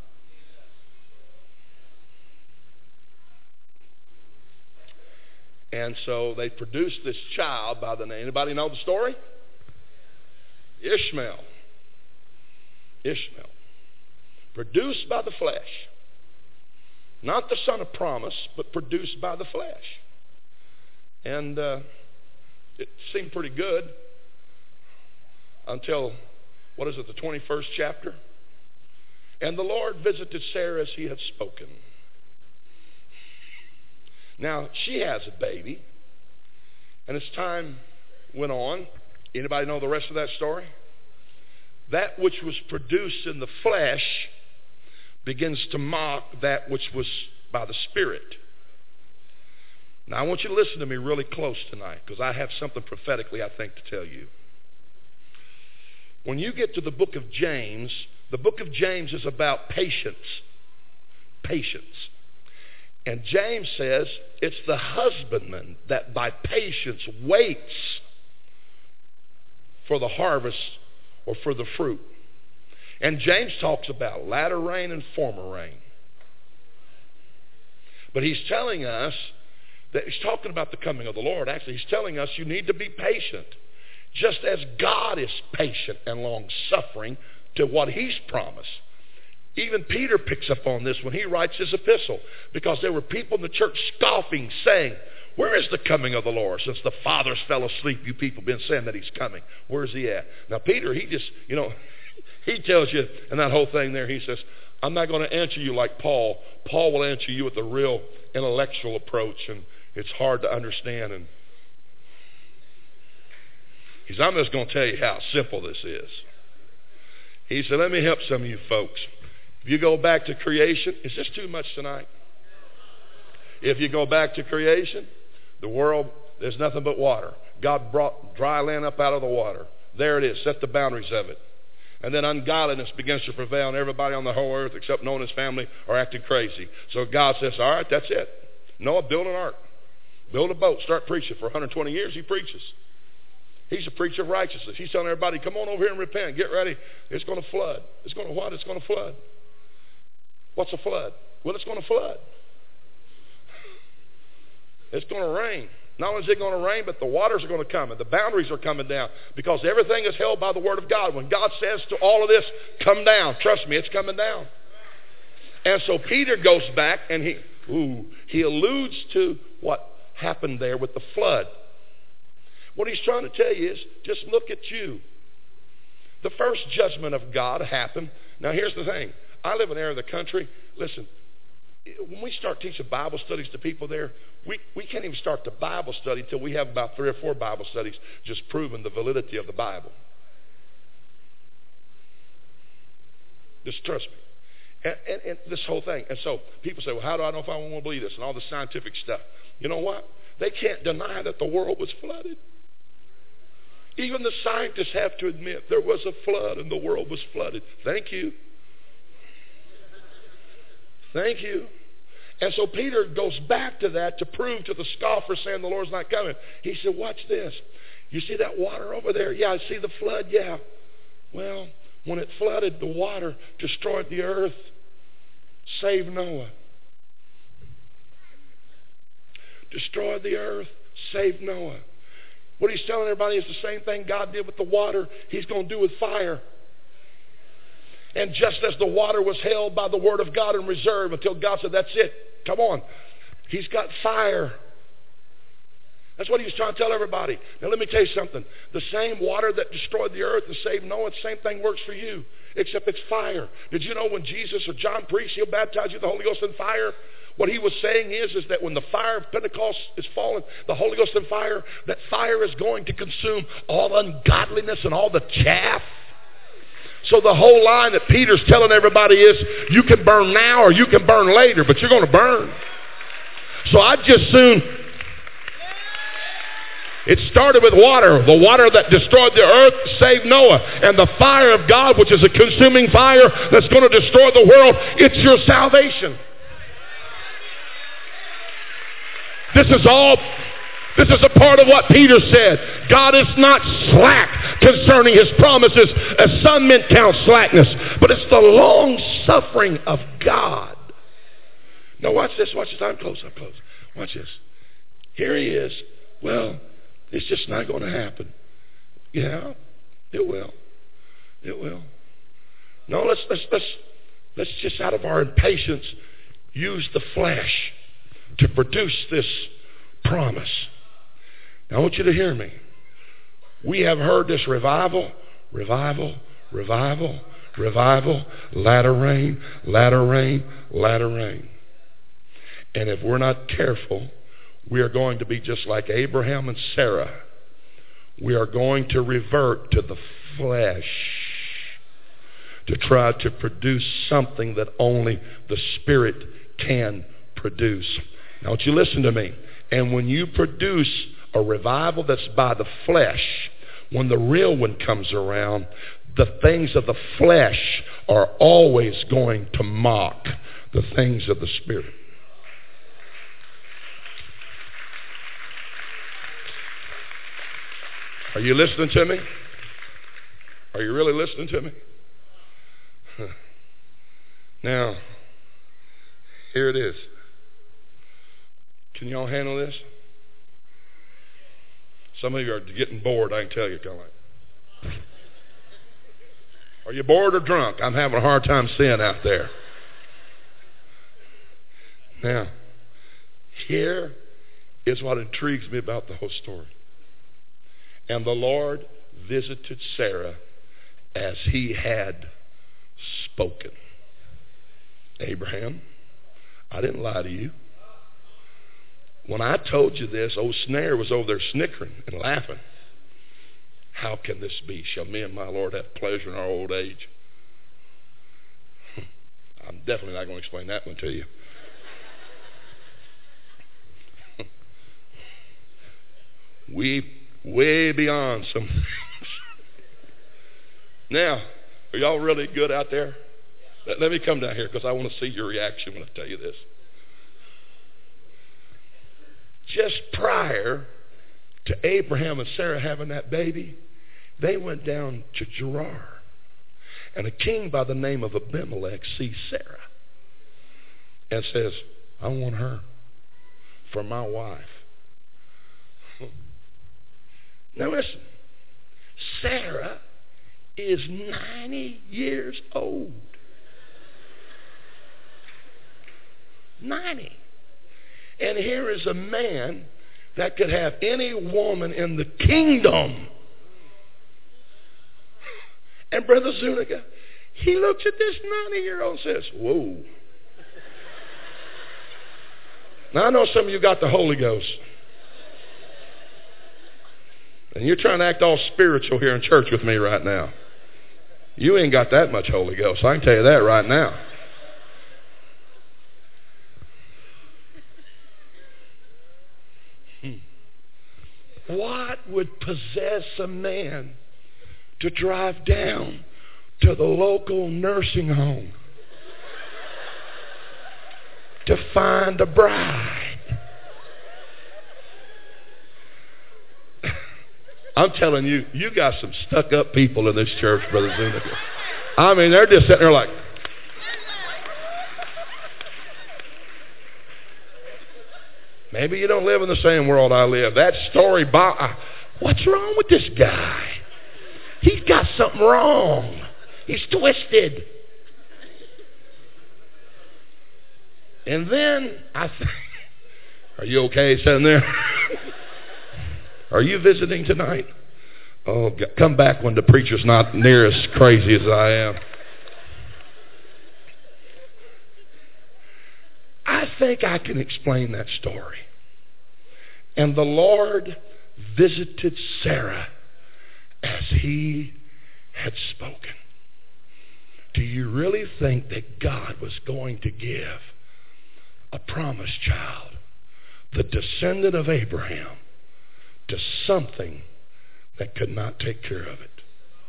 And so they produced this child by the name, anybody know the story? Ishmael. Ishmael. Produced by the flesh. Not the son of promise, but produced by the flesh. And uh, it seemed pretty good until, what is it, the twenty-first chapter? And the Lord visited Sarah as he had spoken. Now, she has a baby. And as time went on, anybody know the rest of that story? That which was produced in the flesh begins to mock that which was by the Spirit. Now, I want you to listen to me really close tonight because I have something prophetically, I think, to tell you. When you get to the book of James, the book of James is about patience. Patience. And James says it's the husbandman that by patience waits for the harvest or for the fruit. And James talks about latter rain and former rain. But he's telling us that he's talking about the coming of the Lord. Actually, he's telling us you need to be patient. Just as God is patient and long-suffering to what he's promised. Even Peter picks up on this when he writes his epistle. Because there were people in the church scoffing, saying, where is the coming of the Lord? Since the fathers fell asleep, you people have been saying that he's coming. Where is he at? Now, Peter, he just, you know, he tells you, and that whole thing there, he says, I'm not going to answer you like Paul. Paul will answer you with a real intellectual approach, and it's hard to understand. And he said, I'm just going to tell you how simple this is. He said, let me help some of you folks. If you go back to creation, is this too much tonight? If you go back to creation, the world, there's nothing but water. God brought dry land up out of the water. There it is. Set the boundaries of it. And then ungodliness begins to prevail, and everybody on the whole earth except Noah and his family are acting crazy. So God says, all right, that's it. Noah, build an ark. Build a boat. Start preaching. For one hundred twenty years he preaches. He's a preacher of righteousness. He's telling everybody, come on over here and repent. Get ready. It's going to flood. It's going to what? It's going to flood. What's a flood? Well, it's going to flood. It's going to rain. Not only is it going to rain, but the waters are going to come and the boundaries are coming down because everything is held by the Word of God. When God says to all of this, come down, trust me, it's coming down. And so Peter goes back and he, ooh, he alludes to what happened there with the flood. What he's trying to tell you is, just look at you. The first judgment of God happened. Now here's the thing. I live in an area of the country. Listen, when we start teaching Bible studies to people there, we, we can't even start the Bible study until we have about three or four Bible studies just proving the validity of the Bible. Just trust me. And, and, and this whole thing. And so people say, well, how do I know if I want to believe this? And all the scientific stuff. You know what? They can't deny that the world was flooded. Even the scientists have to admit there was a flood and the world was flooded. Thank you. Thank you. And so Peter goes back to that to prove to the scoffers saying the Lord's not coming. He said, watch this. You see that water over there? Yeah, I see the flood. Yeah. Well, when it flooded, the water destroyed the earth, saved Noah. Destroyed the earth, saved Noah. What he's telling everybody is the same thing God did with the water, he's going to do with fire. And just as the water was held by the Word of God in reserve until God said, that's it, come on. He's got fire. That's what he was trying to tell everybody. Now let me tell you something. The same water that destroyed the earth and saved Noah, the same thing works for you, except it's fire. Did you know when Jesus or John preached, he'll baptize you with the Holy Ghost and fire? What he was saying is, is that when the fire of Pentecost is fallen, the Holy Ghost and fire, that fire is going to consume all ungodliness and all the chaff. So the whole line that Peter's telling everybody is, you can burn now or you can burn later, but you're going to burn. So I'd just soon... It started with water, the water that destroyed the earth, saved Noah. And the fire of God, which is a consuming fire that's going to destroy the world, it's your salvation. This is all, this is a part of what Peter said. God is not slack concerning his promises, as some men count slackness, but it's the long suffering of God. Now watch this, watch this. I'm close, I'm close. Watch this. Here he is. Well, it's just not going to happen. Yeah, it will. It will. No, let's let's let's let's just out of our impatience use the flesh to produce this promise. Now I want you to hear me. We have heard this revival, revival, revival, revival, latter rain, latter rain, latter rain. And if we're not careful, we are going to be just like Abraham and Sarah. We are going to revert to the flesh to try to produce something that only the Spirit can produce. Now, won't you listen to me? And when you produce a revival that's by the flesh, when the real one comes around, the things of the flesh are always going to mock the things of the Spirit. Are you listening to me? Are you really listening to me? Huh. Now, here it is. Can y'all handle this? Some of you are getting bored, I can tell you. Kind of like. Are you bored or drunk? I'm having a hard time seeing out there. Now, here is what intrigues me about the whole story. And the Lord visited Sarah as he had spoken. Abraham, I didn't lie to you. When I told you this, old Snare was over there snickering and laughing. How can this be? Shall me and my Lord have pleasure in our old age? I'm definitely not going to explain that one to you. We way beyond some things. Now, are y'all really good out there? Let, let me come down here because I want to see your reaction when I tell you this. Just prior to Abraham and Sarah having that baby, they went down to Gerar. And a king by the name of Abimelech sees Sarah and says, I want her for my wife. Now listen, Sarah is ninety years old. ninety. And here is a man that could have any woman in the kingdom. And Brother Zuniga, he looks at this ninety-year-old and says, whoa. Now, I know some of you got the Holy Ghost. And you're trying to act all spiritual here in church with me right now. You ain't got that much Holy Ghost. I can tell you that right now. What would possess a man to drive down to the local nursing home to find a bride? I'm telling you, you got some stuck-up people in this church, Brother Zuniga. I mean, they're just sitting there like, maybe you don't live in the same world I live. That story, about, what's wrong with this guy? He's got something wrong. He's twisted. And then I think, are you okay sitting there? Are you visiting tonight? Oh, God. Come back when the preacher's not near as crazy as I am. I think I can explain that story. And the Lord visited Sarah as he had spoken. Do you really think that God was going to give a promised child, the descendant of Abraham, to something that could not take care of it?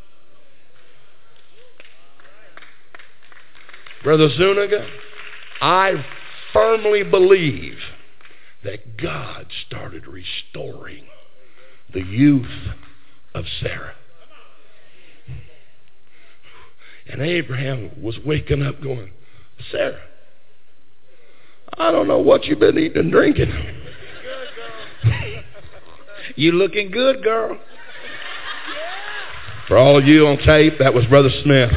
Brother Zuniga, I firmly believe that God started restoring the youth of Sarah. And Abraham was waking up going, Sarah, I don't know what you've been eating and drinking. You looking good, girl. For all of you on tape, that was Brother Smith.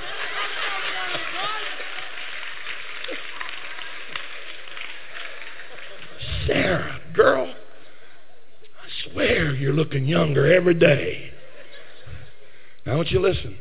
Sarah, girl, I swear you're looking younger every day. Now, I want you to listen.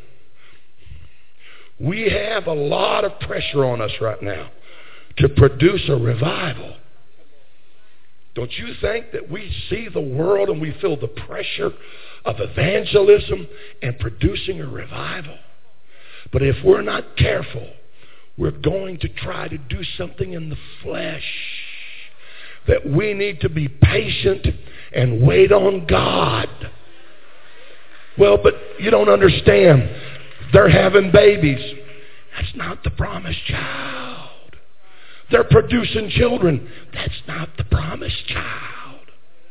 We have a lot of pressure on us right now to produce a revival. Don't you think that we see the world and we feel the pressure of evangelism and producing a revival? But if we're not careful, we're going to try to do something in the flesh. That we need to be patient and wait on God. Well, but you don't understand. They're having babies. That's not the promised child. They're producing children. That's not the promised child.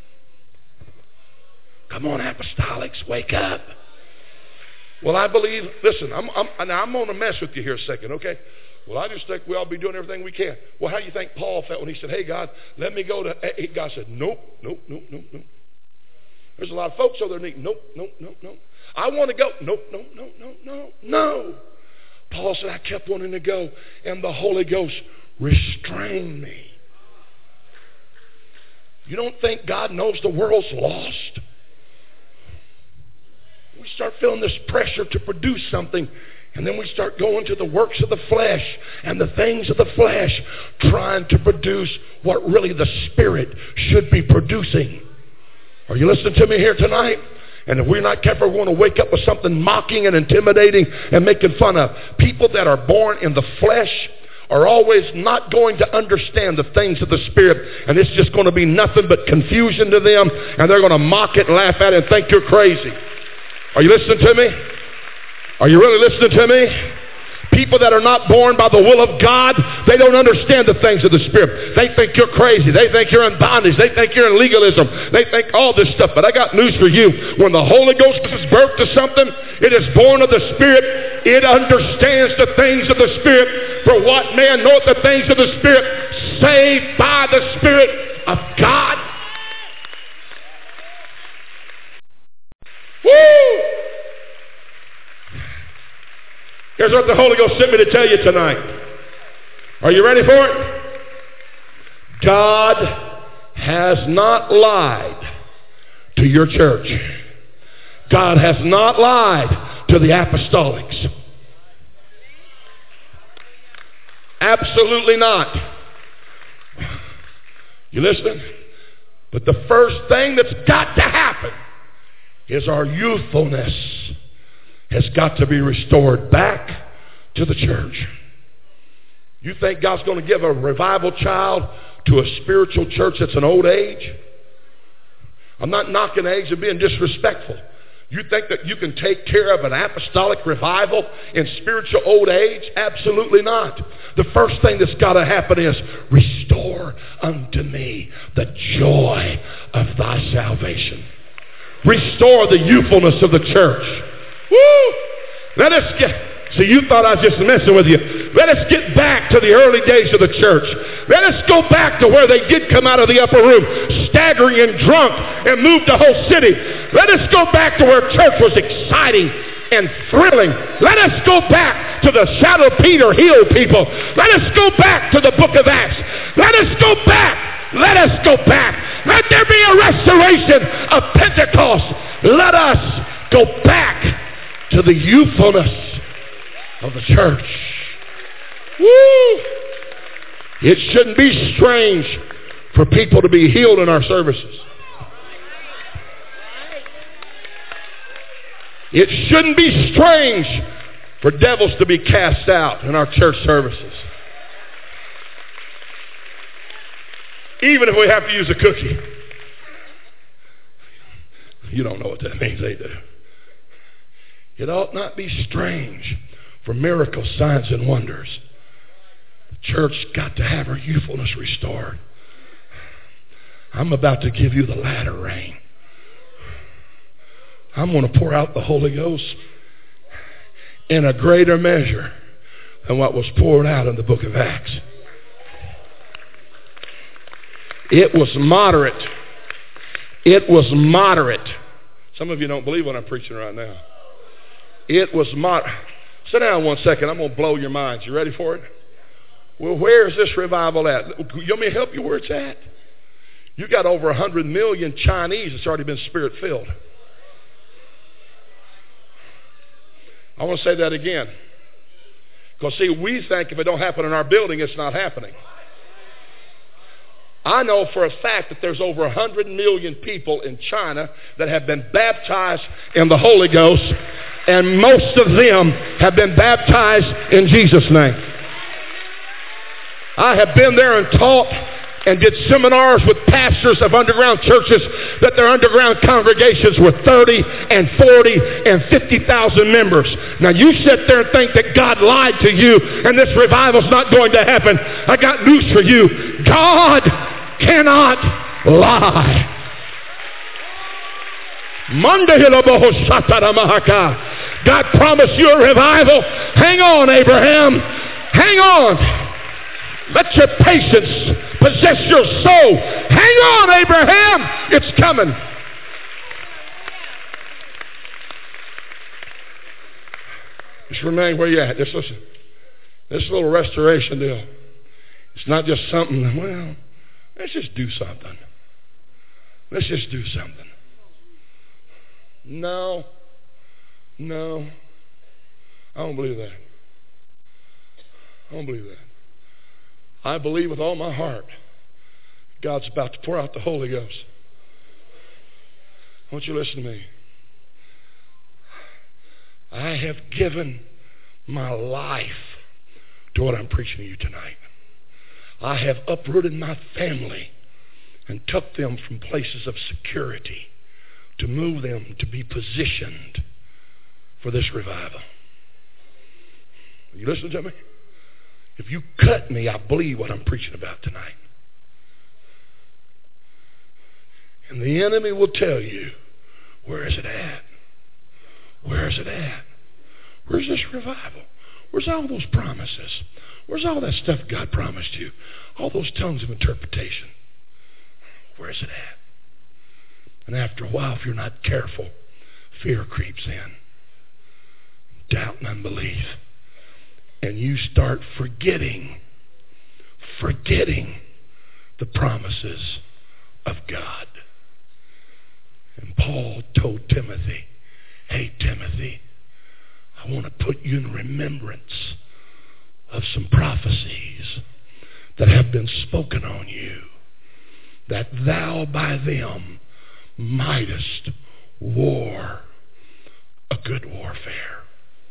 Come on, apostolics, wake up. Well, I believe, listen, I'm, I'm, now I'm going to mess with you here a second, okay? Well, I just think we ought to be doing everything we can. Well, how do you think Paul felt when he said, hey, God, let me go to... God said, nope, nope, nope, nope, nope. There's a lot of folks over there needing, nope, nope, nope, nope. I want to go. Nope, nope, nope, nope, no, no. Paul said, I kept wanting to go, and the Holy Ghost restrained me. You don't think God knows the world's lost? We start feeling this pressure to produce something, and then we start going to the works of the flesh and the things of the flesh, trying to produce what really the Spirit should be producing. Are you listening to me here tonight? And if we're not careful, we're going to wake up with something mocking and intimidating and making fun of. People that are born in the flesh are always not going to understand the things of the Spirit, and it's just going to be nothing but confusion to them, and they're going to mock it and laugh at it and think you're crazy. Are you listening to me? Are you really listening to me? People that are not born by the will of God, they don't understand the things of the Spirit. They think you're crazy. They think you're in bondage. They think you're in legalism. They think all this stuff. But I got news for you. When the Holy Ghost gives birth to something, it is born of the Spirit. It understands the things of the Spirit. For what man knoweth the things of the Spirit? Saved by the Spirit of God. Woo! Here's what the Holy Ghost sent me to tell you tonight. Are you ready for it? God has not lied to your church. God has not lied to the apostolics. Absolutely not. You listening? But the first thing that's got to happen is our youthfulness has got to be restored back to the church. You think God's going to give a revival child to a spiritual church that's an old age? I'm not knocking age and being disrespectful. You think that you can take care of an apostolic revival in spiritual old age? Absolutely not. The first thing that's got to happen is, restore unto me the joy of thy salvation. Restore the youthfulness of the church. Woo! Let us get, see, you thought I was just messing with you. Let us get back to the early days of the church. Let us go back to where they did come out of the upper room, staggering and drunk, and moved the whole city. Let us go back to where church was exciting and thrilling. Let us go back to the shadow of Peter healed people. Let us go back to the book of Acts. Let us go back. Let us go back. Let there be a restoration of Pentecost. Let us go back to the youthfulness of the church. Woo! It shouldn't be strange for people to be healed in our services. It shouldn't be strange for devils to be cast out in our church services. Even if we have to use a cookie. You don't know what that means, they do. It ought not be strange for miracles, signs, and wonders. The church got to have her youthfulness restored. I'm about to give you the latter rain. I'm going to pour out the Holy Ghost in a greater measure than what was poured out in the book of Acts. It was moderate. It was moderate. Some of you don't believe what I'm preaching right now. It was moderate. Sit down one second. I'm going to blow your minds. You ready for it? Well, where is this revival at? You want me to help you where it's at? You got over one hundred million Chinese that's already been spirit-filled. I want to say that again. Because, see, we think if it don't happen in our building, it's not happening. I know for a fact that there's over one hundred million people in China that have been baptized in the Holy Ghost, and most of them have been baptized in Jesus' name. I have been there and taught and did seminars with pastors of underground churches that their underground congregations were thirty and forty and fifty thousand members. Now you sit there and think that God lied to you and this revival's not going to happen. I got news for you. God cannot lie. God promised you a revival. Hang on, Abraham. Hang on. Let your patience possess your soul. Hang on, Abraham. It's coming. Just remain where you're at. Just listen. This little restoration deal. It's not just something, well, let's just do something. Let's just do something. No. No. I don't believe that. I don't believe that. I believe with all my heart God's about to pour out the Holy Ghost. I want you to listen to me. I have given my life to what I'm preaching to you tonight. I have uprooted my family and took them from places of security to move them to be positioned for this revival. You listen to me? If you cut me, I believe what I'm preaching about tonight. And the enemy will tell you, where is it at? Where is it at? Where's this revival? Where's all those promises? Where's all that stuff God promised you? All those tongues of interpretation. Where's it at? And after a while, if you're not careful, fear creeps in. Doubt and unbelief. And you start forgetting, forgetting the promises of God. And Paul told Timothy, hey, Timothy, I want to put you in remembrance of some prophecies that have been spoken on you, that thou by them mightest war a good warfare.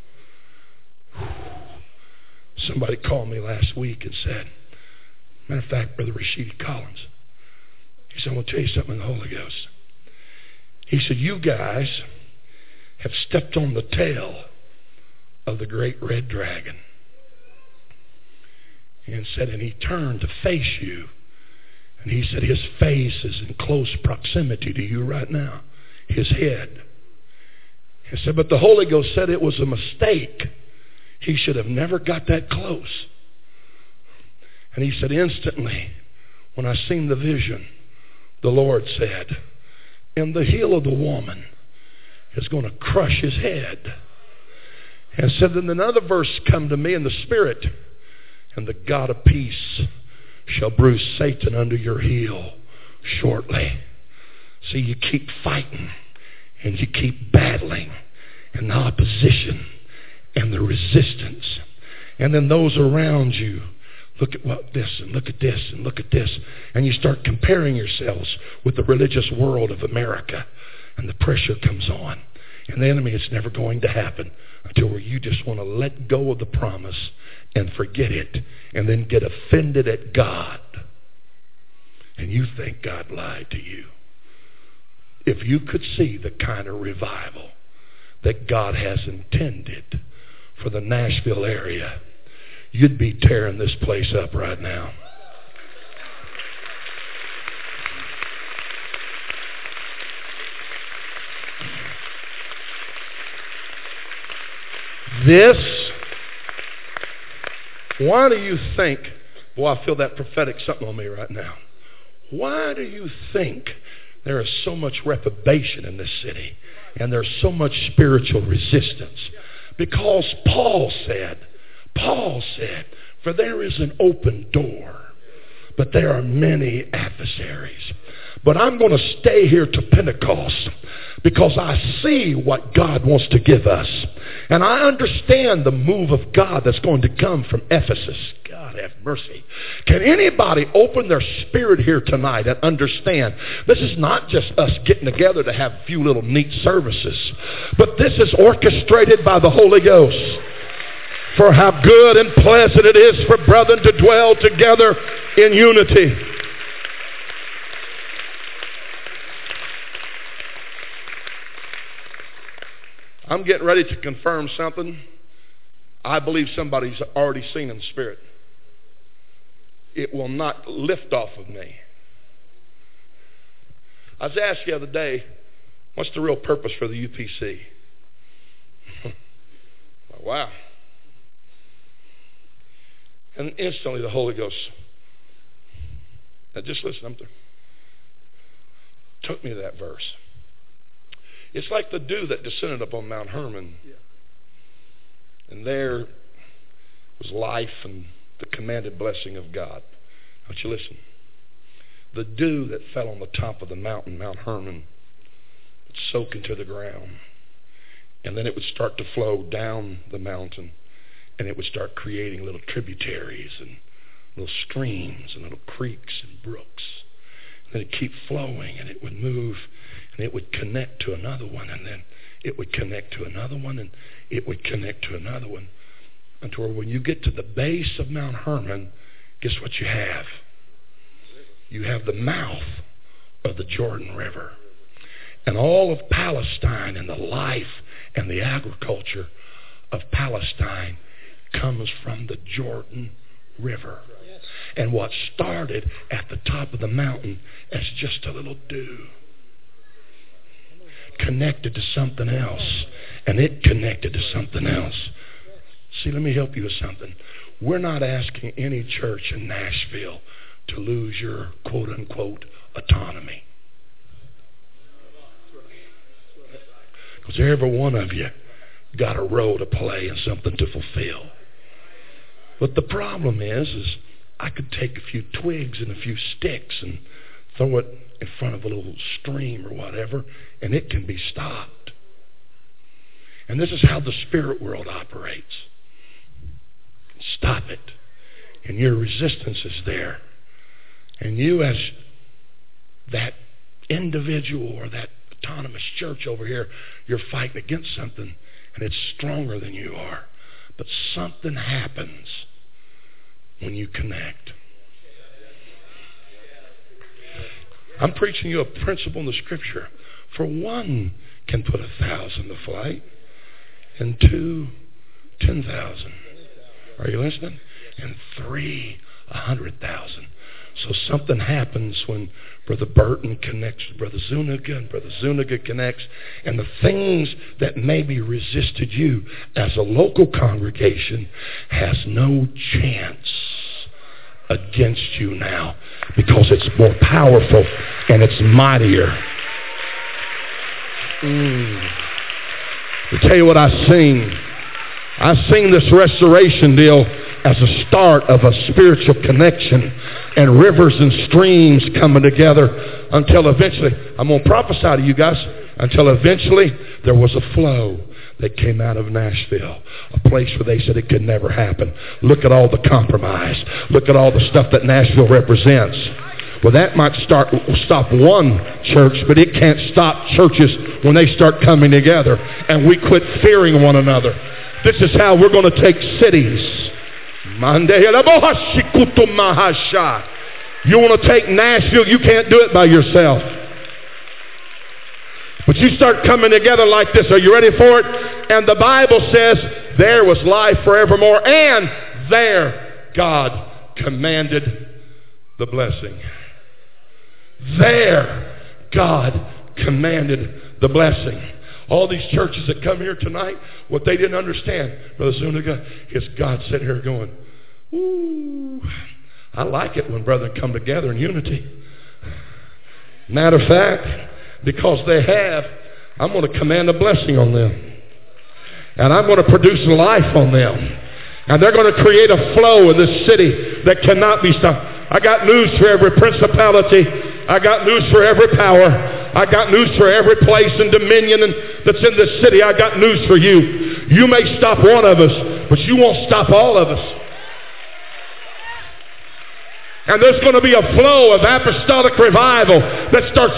Somebody called me last week and said, matter of fact, Brother Rashidi Collins, he said, I'm going to tell you something in the Holy Ghost. He said, you guys have stepped on the tail of the great red dragon. And said, and he turned to face you. And he said, his face is in close proximity to you right now. His head. He said, but the Holy Ghost said it was a mistake. He should have never got that close. And he said, instantly, when I seen the vision, the Lord said, and the heel of the woman is going to crush his head. And said, then another verse come to me in the Spirit, and the God of peace shall bruise Satan under your heel shortly. See, you keep fighting, and you keep battling, and the opposition, and the resistance. And then those around you, look at what this, and look at this, and look at this. And you start comparing yourselves with the religious world of America, and the pressure comes on. And the enemy, it's never going to happen until where you just want to let go of the promise and forget it and then get offended at God. And you think God lied to you. If you could see the kind of revival that God has intended for the Nashville area, you'd be tearing this place up right now. This, why do you think, boy, I feel that prophetic something on me right now. Why do you think there is so much reprobation in this city and there's so much spiritual resistance? Because Paul said, Paul said, for there is an open door, but there are many adversaries. But I'm going to stay here to Pentecost because I see what God wants to give us. And I understand the move of God that's going to come from Ephesus. God have mercy. Can anybody open their spirit here tonight and understand this is not just us getting together to have a few little neat services, but this is orchestrated by the Holy Ghost. For how good and pleasant it is for brethren to dwell together in unity. I'm getting ready to confirm something I believe somebody's already seen in the Spirit. It will not lift off of me. I was asked the other day, what's the real purpose for the U P C? Wow. And instantly the Holy Ghost, now just listen, I'm th- took me to that verse. It's like the dew that descended upon Mount Hermon. Yeah. And there was life and the commanded blessing of God. Don't you listen? The dew that fell on the top of the mountain, Mount Hermon, would soak into the ground. And then it would start to flow down the mountain. And it would start creating little tributaries and little streams and little creeks and brooks. And then it'd keep flowing and it would move and it would connect to another one. And then it would connect to another one and it would connect to another one. Until when you get to the base of Mount Hermon, guess what you have? You have the mouth of the Jordan River. And all of Palestine and the life and the agriculture of Palestine comes from the Jordan River. And what started at the top of the mountain as just a little dew connected to something else, and it connected to something else. See, let me help you with something. We're not asking any church in Nashville to lose your quote-unquote autonomy. Because every one of you got a role to play and something to fulfill. But the problem is, is I could take a few twigs and a few sticks and throw it in front of a little stream or whatever, and it can be stopped. And this is how the spirit world operates. Stop it. And your resistance is there. And you as that individual or that autonomous church over here, you're fighting against something, and it's stronger than you are. But something happens when you connect. I'm preaching you a principle in the Scripture. For one can put a thousand to flight, and two, ten thousand. Are you listening? And three, a hundred thousand. So something happens when Brother Burton connects with Brother Zuniga, and Brother Zuniga connects, and the things that maybe resisted you as a local congregation has no chance against you now, because it's more powerful and it's mightier. Mm. To tell you what I sing, I sing this restoration deal as a start of a spiritual connection and rivers and streams coming together until eventually, I'm going to prophesy to you guys, until eventually there was a flow that came out of Nashville, a place where they said it could never happen. Look at all the compromise. Look at all the stuff that Nashville represents. Well, that might start stop one church, but it can't stop churches when they start coming together and we quit fearing one another. This is how we're going to take cities. You want to take Nashville, you can't do it by yourself. But you start coming together like this. Are you ready for it? And the Bible says, there was life forevermore, and there God commanded the blessing. There God commanded the blessing. All these churches that come here tonight, what they didn't understand, Brother Zuniga, is God sitting here going, ooh, I like it when brethren come together in unity. Matter of fact, because they have, I'm going to command a blessing on them. And I'm going to produce life on them. And they're going to create a flow in this city that cannot be stopped. I got news for every principality. I got news for every power. I got news for every place and dominion and that's in this city. I got news for you. You may stop one of us, but you won't stop all of us. And there's going to be a flow of apostolic revival that starts.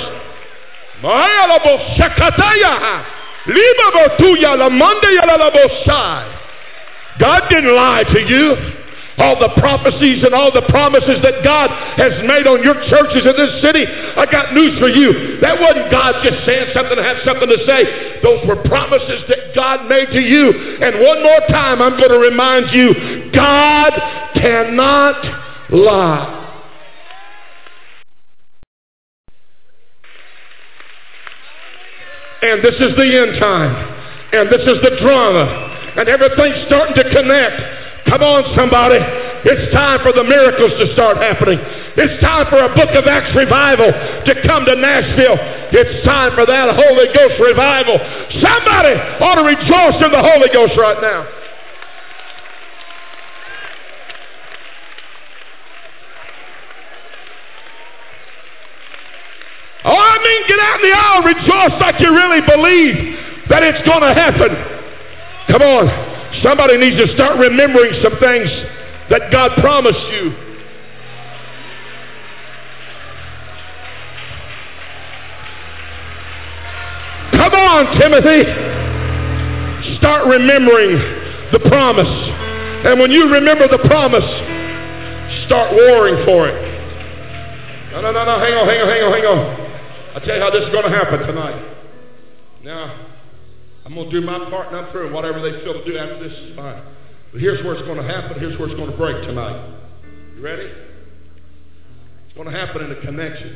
God didn't lie to you. All the prophecies and all the promises that God has made on your churches in this city, I got news for you. That wasn't God just saying something to have something to say. Those were promises that God made to you. And one more time, I'm going to remind you, God cannot lie. And this is the end time. And this is the drama. And everything's starting to connect. Come on, somebody. It's time for the miracles to start happening. It's time for a Book of Acts revival to come to Nashville. It's time for that Holy Ghost revival. Somebody ought to rejoice in the Holy Ghost right now. Oh, I mean, get out in the aisle, rejoice like you really believe that it's going to happen. Come on. Somebody needs to start remembering some things that God promised you. Come on, Timothy. Start remembering the promise. And when you remember the promise, start warring for it. No, no, no, no. Hang on, hang on, hang on, hang on. I'll tell you how this is going to happen tonight. Now, I'm going to do my part and I'm through. Whatever they feel to do after this is fine. But here's where it's going to happen. Here's where it's going to break tonight. You ready? It's going to happen in a connection.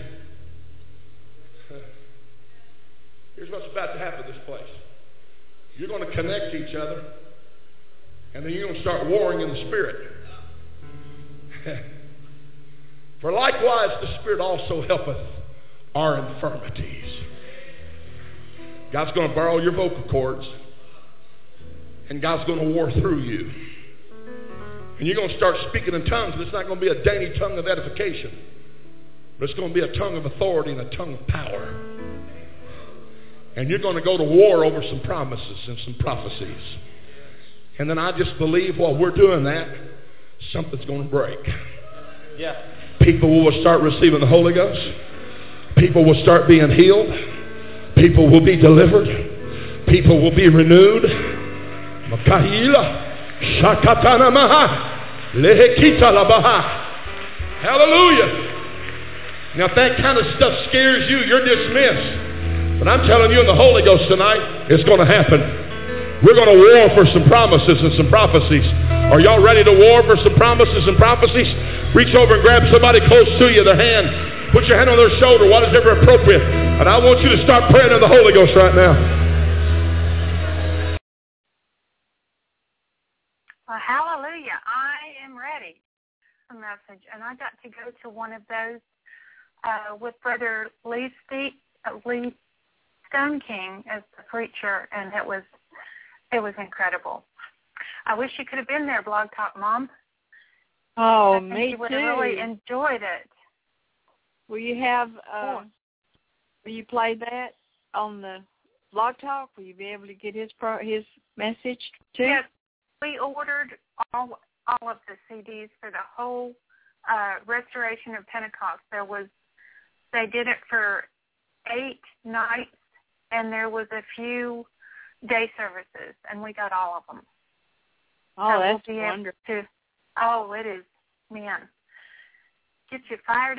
Here's what's about to happen in this place. You're going to connect each other, and then you're going to start warring in the Spirit. For likewise the Spirit also helpeth our infirmities. God's going to borrow your vocal cords, and God's going to war through you. And you're going to start speaking in tongues, and it's not going to be a dainty tongue of edification, but it's going to be a tongue of authority and a tongue of power. And you're going to go to war over some promises and some prophecies. And then I just believe while we're doing that, something's going to break. Yeah. People will start receiving the Holy Ghost. People will start being healed. People will be delivered. People will be renewed. Makahila, Shakatana Maha, Lehekita Labaha. Hallelujah. Now if that kind of stuff scares you, you're dismissed. But I'm telling you in the Holy Ghost tonight, it's going to happen. We're going to war for some promises and some prophecies. Are y'all ready to war for some promises and prophecies? Reach over and grab somebody close to you, their hand. Put your hand on their shoulder, whatever appropriate. And I want you to start praying in the Holy Ghost right now. Well, hallelujah. I am ready for the message. And I got to go to one of those uh, with Brother Lee, Ste- uh, Lee Stone King as the preacher, and it was it was incredible. I wish you could have been there, Blog Talk Mom. Oh, I think me you would too. have really enjoyed it. Will you have? Uh, oh. Will you play that on the Blog Talk? Will you be able to get his pro, his message too? Yes, we ordered all all of the C Ds for the whole uh, Restoration of Pentecost. There was they did it for eight nights. And there was a few day services, and we got all of them. Oh, so that's we'll wonderful. To, oh, it is, man. Get you fired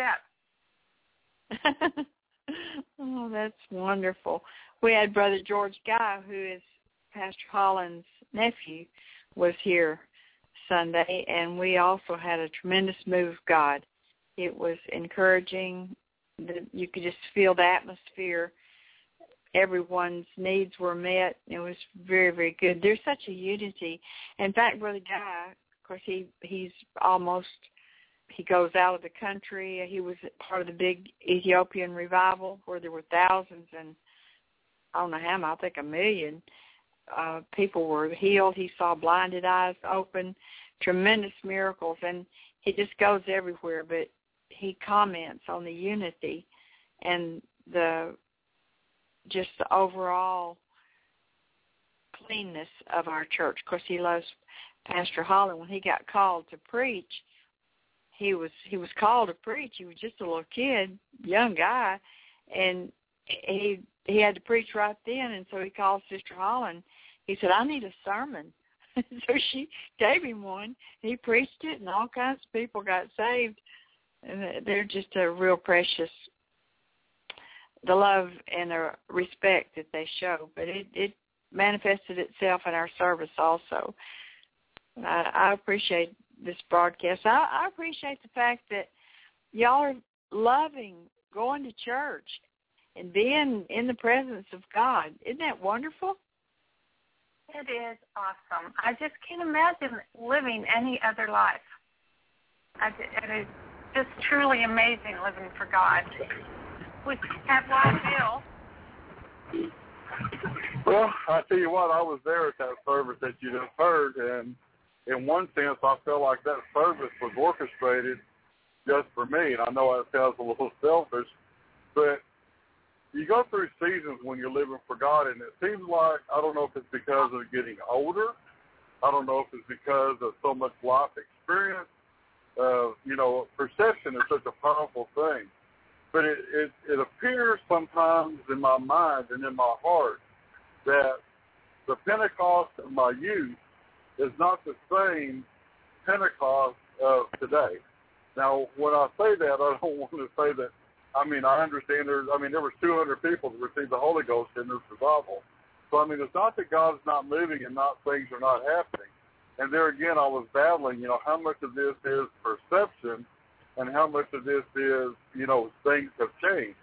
up. Oh, that's wonderful. We had Brother George Guy, who is Pastor Holland's nephew, was here Sunday, and we also had a tremendous move of God. It was encouraging. You could just feel the atmosphere. Everyone's needs were met. It was very, very good. There's such a unity. In fact, Brother Guy, of course, he he's almost, he goes out of the country. He was part of the big Ethiopian revival where there were thousands and I don't know how many, I think a million uh, people were healed. He saw blinded eyes open, tremendous miracles, and he just goes everywhere. But he comments on the unity and the just the overall cleanness of our church. Of course, he loves Pastor Holland. When he got called to preach, he was he was called to preach. He was just a little kid, young guy, and he he had to preach right then. And so he called Sister Holland. He said, "I need a sermon." So she gave him one. He preached it, and all kinds of people got saved. And they're just a real precious. The love and the respect that they show, but it, it manifested itself in our service also. I, I appreciate this broadcast. I, I appreciate the fact that y'all are loving going to church and being in the presence of God. Isn't that wonderful? It is awesome. I just can't imagine living any other life. I, it is just truly amazing living for God. We have Wild Bill. Well, I tell you what, I was there at that service that you just heard, and in one sense, I feel like that service was orchestrated just for me. And I know that sounds a little selfish, but you go through seasons when you're living for God, and it seems like, I don't know if it's because of getting older. I don't know if it's because of so much life experience. Uh, you know, perception is such a powerful thing. But it, it, it appears sometimes in my mind and in my heart that the Pentecost of my youth is not the same Pentecost of today. Now, when I say that, I don't want to say that, I mean, I understand there's, I mean, there was two hundred people that received the Holy Ghost in this revival. So, I mean, it's not that God's not moving and not things are not happening. And there again, I was battling, you know, how much of this is perception and how much of this is, you know, things have changed.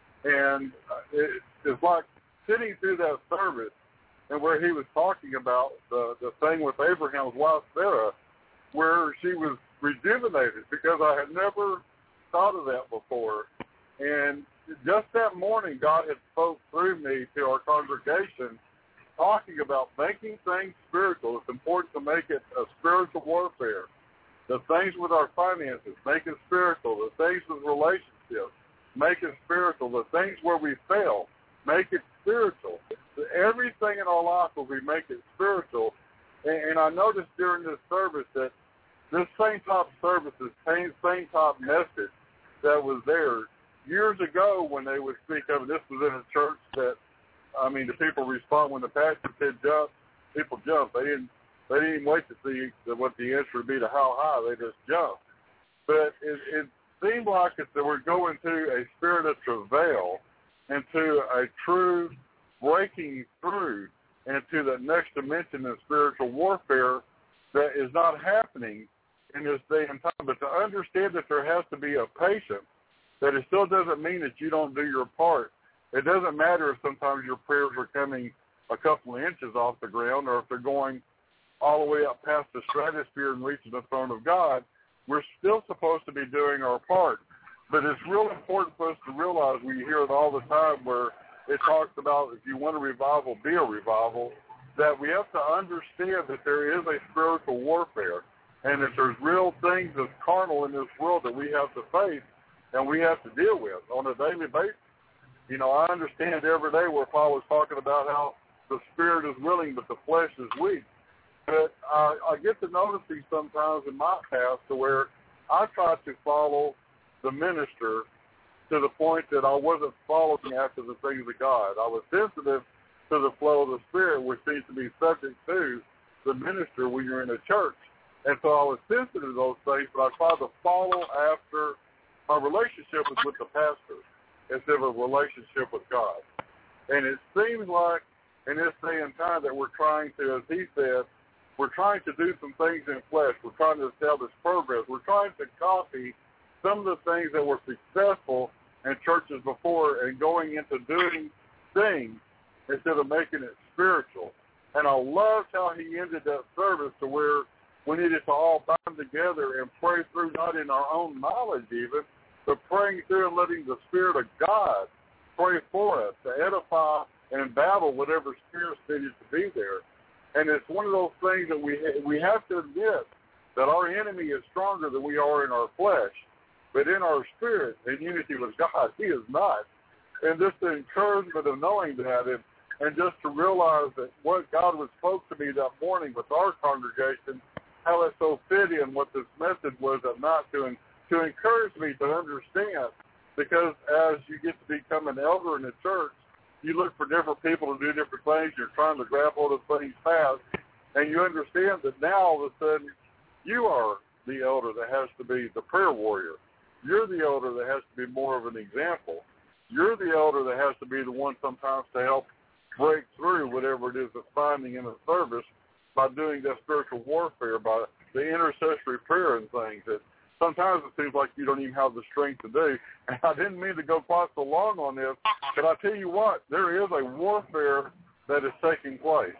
And it, it's like sitting through that service and where he was talking about the, the thing with Abraham's wife, Sarah, where she was rejuvenated, because I had never thought of that before. And just that morning, God had spoke through me to our congregation, talking about making things spiritual. It's important to make it a spiritual warfare. The things with our finances, make it spiritual. The things with relationships, make it spiritual. The things where we fail, make it spiritual. Everything in our life will be make it spiritual. And, and I noticed during this service that this same type of service, this same, same type of message that was there years ago when they would speak of it. This was in a church that, I mean, the people respond when the pastor said jump, people jumped. They didn't, they didn't even wait to see what the answer would be to how high. They just jumped. But it, it seemed like that they were going to a spirit of travail, into a true breaking through into the next dimension of spiritual warfare that is not happening in this day and time. But to understand that there has to be a patience, that it still doesn't mean that you don't do your part. It doesn't matter if sometimes your prayers are coming a couple of inches off the ground, or if they're going all the way up past the stratosphere and reaching the throne of God. We're still supposed to be doing our part. But it's real important for us to realize, we hear it all the time where it talks about if you want a revival, be a revival, that we have to understand that there is a spiritual warfare, and that there's real things that's carnal in this world that we have to face and we have to deal with on a daily basis. You know, I understand every day where Paul was talking about how the spirit is willing but the flesh is weak. But I, I get to noticing sometimes in my past to where I try to follow the minister to the point that I wasn't following after the things of God. I was sensitive to the flow of the Spirit, which seems to be subject to the minister when you're in a church. And so I was sensitive to those things, but I tried to follow after my relationship was with the pastor instead of a relationship with God. And it seems like in this day and time that we're trying to, as he said, we're trying to do some things in flesh. We're trying to establish progress. We're trying to copy some of the things that were successful in churches before and going into doing things instead of making it spiritual. And I loved how he ended that service to where we needed to all bind together and pray through, not in our own knowledge even, but praying through and letting the Spirit of God pray for us to edify and battle whatever spirits needed to be there. And it's one of those things that we we have to admit that our enemy is stronger than we are in our flesh. But in our spirit, in unity with God, he is not. And just the encouragement of knowing that, and, and just to realize that what God was spoke to me that morning with our congregation, how it so fit in what this message was at night to, to encourage me to understand. Because as you get to become an elder in the church, you look for different people to do different things. You're trying to grab hold of things fast. And you understand that now all of a sudden you are the elder that has to be the prayer warrior. You're the elder that has to be more of an example. You're the elder that has to be the one sometimes to help break through whatever it is that's finding in a service by doing that spiritual warfare, by the intercessory prayer and things that sometimes it seems like you don't even have the strength to do. And I didn't mean to go quite so long on this, but I tell you what, there is a warfare that is taking place.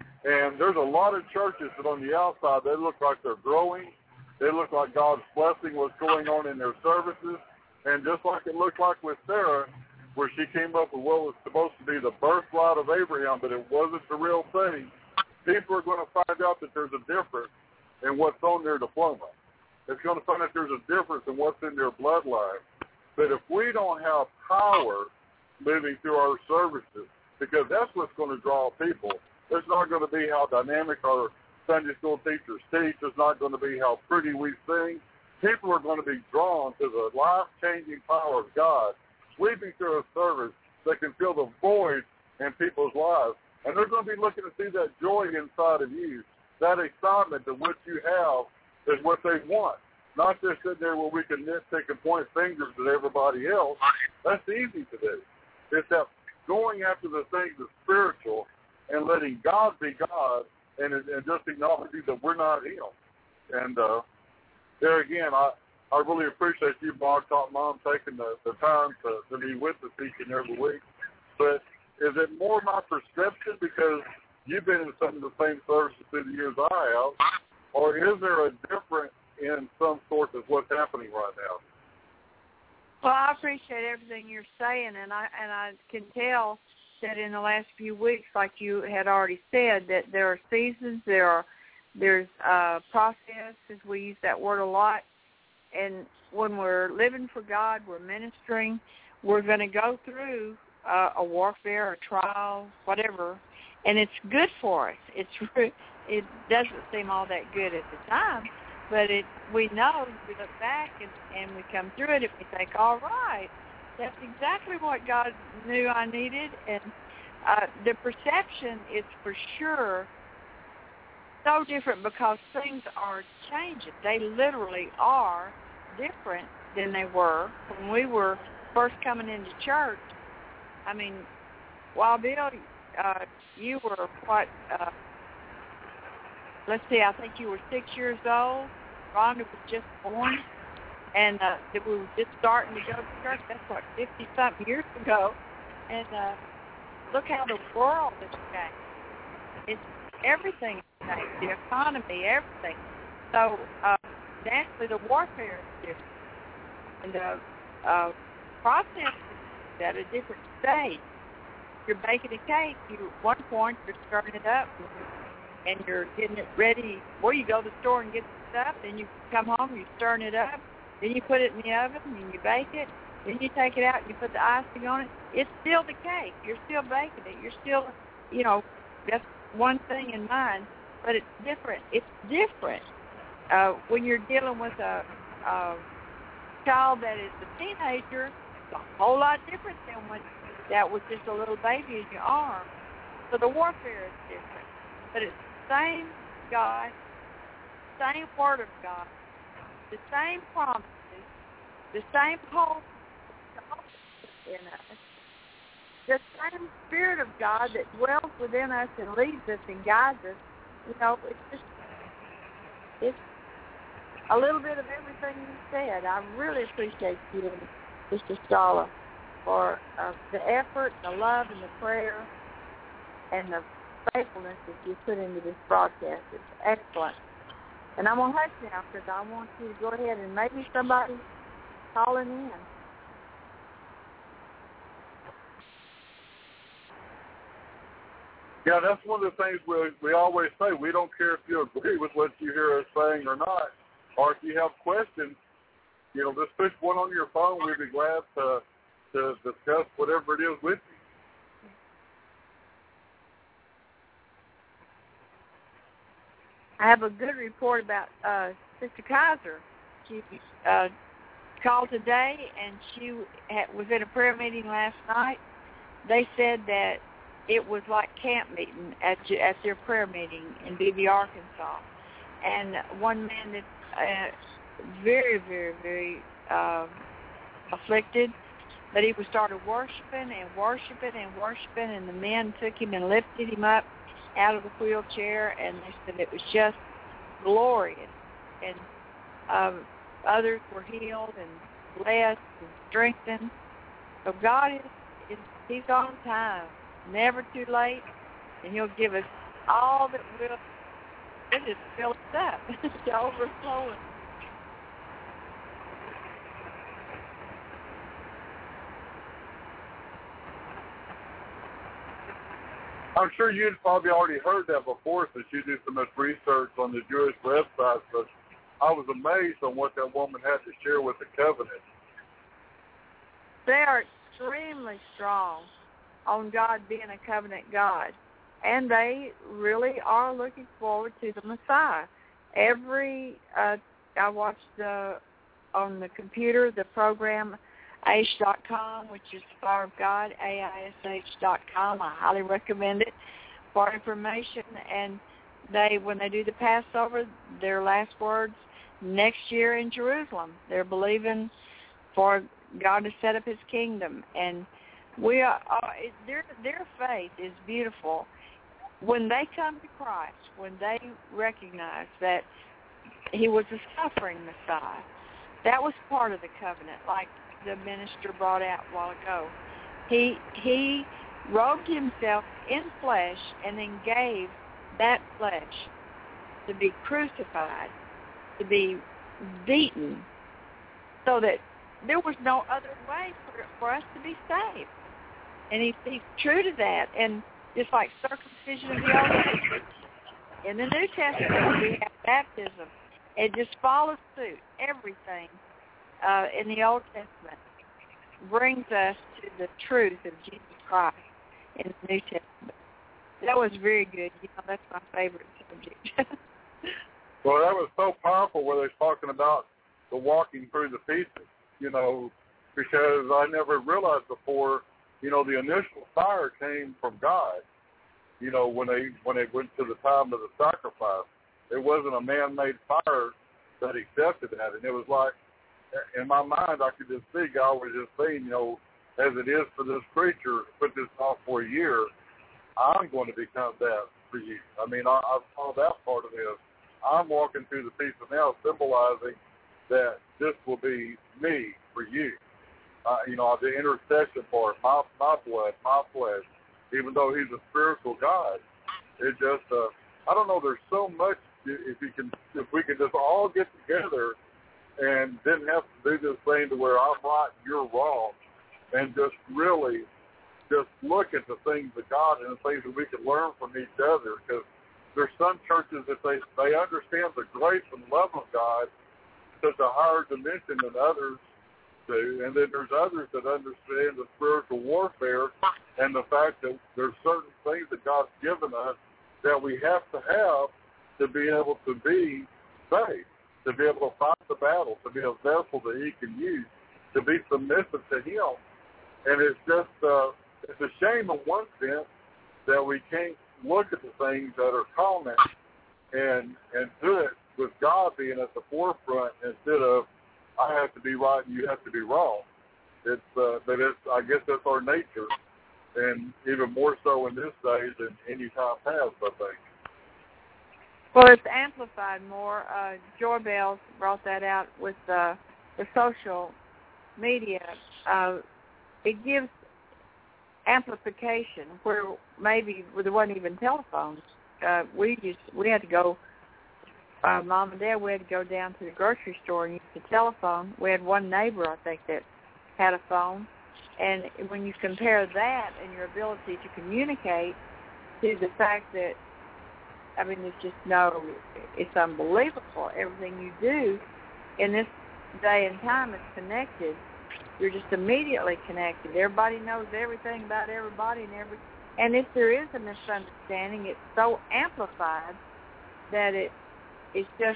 And there's a lot of churches that on the outside, they look like they're growing. They look like God's blessing was going on in their services. And just like it looked like with Sarah, where she came up with what was supposed to be the birthright of Abraham, but it wasn't the real thing, people are going to find out that there's a difference in what's on their diploma. It's going to find out there's a difference in what's in their bloodline. But if we don't have power moving through our services, because that's what's going to draw people, it's not going to be how dynamic our Sunday school teachers teach. It's not going to be how pretty we sing. People are going to be drawn to the life-changing power of God sweeping through a service that can fill the void in people's lives. And they're going to be looking to see that joy inside of you, that excitement that what you have is what they want. Not just sitting there where we can nitpick and point fingers at everybody else. That's easy to do. It's that going after the things that's spiritual and letting God be God and, and just acknowledging that we're not him. And uh, there again, I, I really appreciate you, Blog Talk Mom, taking the, the time to, to be with us each and every week. But is it more my perception because you've been in some of the same services through the years I have, or is there a difference in some sorts of what's happening right now? Well, I appreciate everything you're saying, and I and I can tell that in the last few weeks, like you had already said, that there are seasons, there are there's uh, processes. We use that word a lot, and when we're living for God, we're ministering. We're going to go through uh, a warfare, a trial, whatever, and it's good for us. It's it doesn't seem all that good at the time. But it, we know, we look back and, and we come through it and we think, all right, that's exactly what God knew I needed. And uh, the perception is for sure so different because things are changing. They literally are different than they were when we were first coming into church. I mean, Wild Bill, uh, you were what, uh, let's see, I think you were six years old. Rhonda was just born, and uh, we were just starting to go to church. That's what, fifty-something years ago. And uh, look how the world has changed. It's everything has changed, the economy, everything. So uh, naturally, the warfare is different. And the uh, process is at a different stage. You're baking a cake. You, at one point, you're stirring it up, and you're getting it ready. Well, you go to the store and get the stuff, then you come home, you're stirring it up, then you put it in the oven, and you bake it, then you take it out, and you put the icing on it. It's still the cake. You're still baking it. You're still, you know, that's one thing in mind, but it's different. It's different uh, when you're dealing with a, a child that is a teenager. It's a whole lot different than when that was just a little baby in your arm. So the warfare is different, but it's the same God, same Word of God, the same promises, the same hope in us, the same Spirit of God that dwells within us and leads us and guides us. You know, it's just, it's a little bit of everything you said. I really appreciate you, Mister Starla, for uh, the effort, the love, and the prayer, and the faithfulness that you put into this broadcast. It's excellent. And I'm going to hush now because I want you to go ahead and maybe somebody calling in. Yeah, that's one of the things we we always say. We don't care if you agree with what you hear us saying or not, or if you have questions, you know, just push one on your phone. We'd be glad to to discuss whatever it is with you. I have a good report about uh, Sister Kaiser. She uh, called today, and she had, was in a prayer meeting last night. They said that it was like camp meeting at at their prayer meeting in Beebe, Arkansas. And one man that uh, very, very, very uh, afflicted, but he was started worshiping and worshiping and worshiping, and the men took him and lifted him up out of the wheelchair, and they said it was just glorious. And um, others were healed and blessed and strengthened. So God is, is He's on time, never too late, and He'll give us all that will. It just fills up. It's overflowing. I'm sure you'd probably already heard that before since you do so much research on the Jewish websites, but I was amazed on what that woman had to share with the covenant. They are extremely strong on God being a covenant God, and they really are looking forward to the Messiah. Every, uh, I watched the, on the computer the program A I S H dot com, which is the Fire of God, A I S H dot com. I highly recommend it for information. And they, when they do the Passover, their last words, next year in Jerusalem. They're believing for God to set up His kingdom. And we are, uh, their, their faith is beautiful. when they come to Christ, when they recognize that he was a suffering Messiah, that was part of the covenant, like the minister brought out a while ago. He he robed himself in flesh and then gave that flesh to be crucified, to be beaten, so that there was no other way for, for us to be saved. And he, he's true to that. And just like circumcision of the Old Testament, in the New Testament we have baptism. It just follows suit. Everything uh, in the Old Testament brings us to the truth of Jesus Christ in the New Testament. That was very good. You know, that's my favorite subject. Well, that was so powerful where they're talking about the walking through the pieces, you know, because I never realized before, you know, the initial fire came from God, you know, when they when they went to the time of the sacrifice. It wasn't a man-made fire that accepted that. And it was like, in my mind, I could just see God was just saying, you know, as it is for this creature, put this off for a year, I'm going to become that for you. I mean, I, I saw that part of this. I'm walking through the piece of now, symbolizing that this will be me for you. Uh, you know, the intercession part, my, my blood, my flesh, even though he's a spiritual God. It just, uh, I don't know, there's so much, if you can, if we could just all get together and didn't have to do this thing to where I'm right, you're wrong, and just really just look at the things of God and the things that we can learn from each other, because there's some churches that they, they understand the grace and love of God to a higher dimension than others do, and then there's others that understand the spiritual warfare and the fact that there's certain things that God's given us that we have to have to be able to be saved, to be able to fight the battle, to be a vessel that he can use, to be submissive to him. And it's just, uh, it's a shame in one sense that we can't look at the things that are common and and do it with God being at the forefront instead of I have to be right and you have to be wrong. It's uh, but it's I guess that's our nature, and even more so in this day than any time past, I think. Well, it's amplified more. Uh, Joy Bell brought that out with uh, the social media. Uh, it gives amplification where maybe there wasn't even telephones. Uh, we used we had to go. Uh, Mom and Dad, we had to go down to the grocery store and use the telephone. We had one neighbor, I think, that had a phone. And when you compare that and your ability to communicate to the fact that, I mean, there's just no, it's unbelievable. Everything you do in this day and time is connected. You're just immediately connected. Everybody knows everything about everybody and every. And if there is a misunderstanding, it's so amplified that it it's just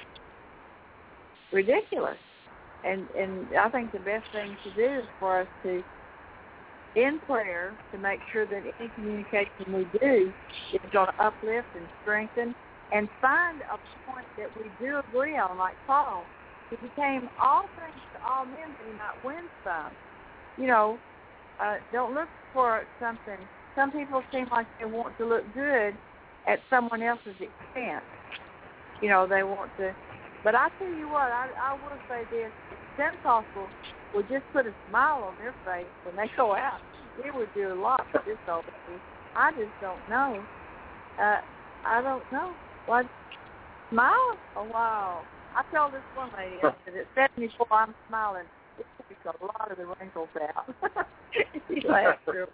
ridiculous. And and I think the best thing to do is for us to, in prayer, to make sure that any communication we do is going to uplift and strengthen and find a point that we do agree on, like Paul. He became all things to all men that he might win some. You know, uh, don't look for something. Some people seem like they want to look good at someone else's expense. You know, they want to. But I tell you what, I, I will say this. Pentecostals will just put a smile on their face when they go out. It would do a lot for this old lady. I just don't know. Uh, I don't know. What? Smile? Oh, wow. I told this one lady, I said, at seventy-four, I'm smiling. It takes a lot of the wrinkles out. She laughed real.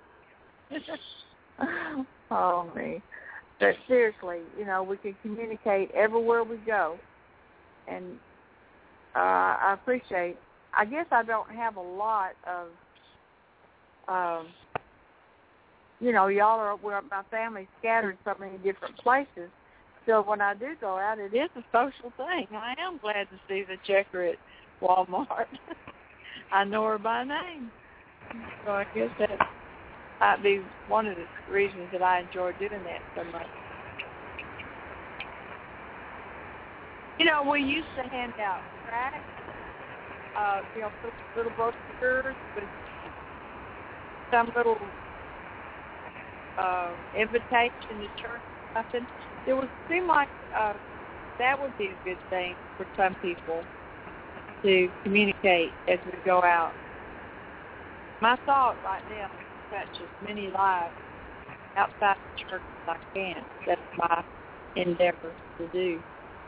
Oh, me. But seriously, you know, we can communicate everywhere we go. And uh, I appreciate, I guess I don't have a lot of, um, you know, y'all are, we're, my family's scattered so many different places. So when I do go out, it is a social thing. I am glad to see the checker at Walmart. I know her by name. So I guess that might be one of the reasons that I enjoy doing that so much. You know, we used to hand out tracts, uh, you know, little brochures with some little uh, invitation to church something. It would seem like uh, that would be a good thing for some people to communicate as we go out. My thought right now is to touch as many lives outside the church as I can. That's my endeavor to do.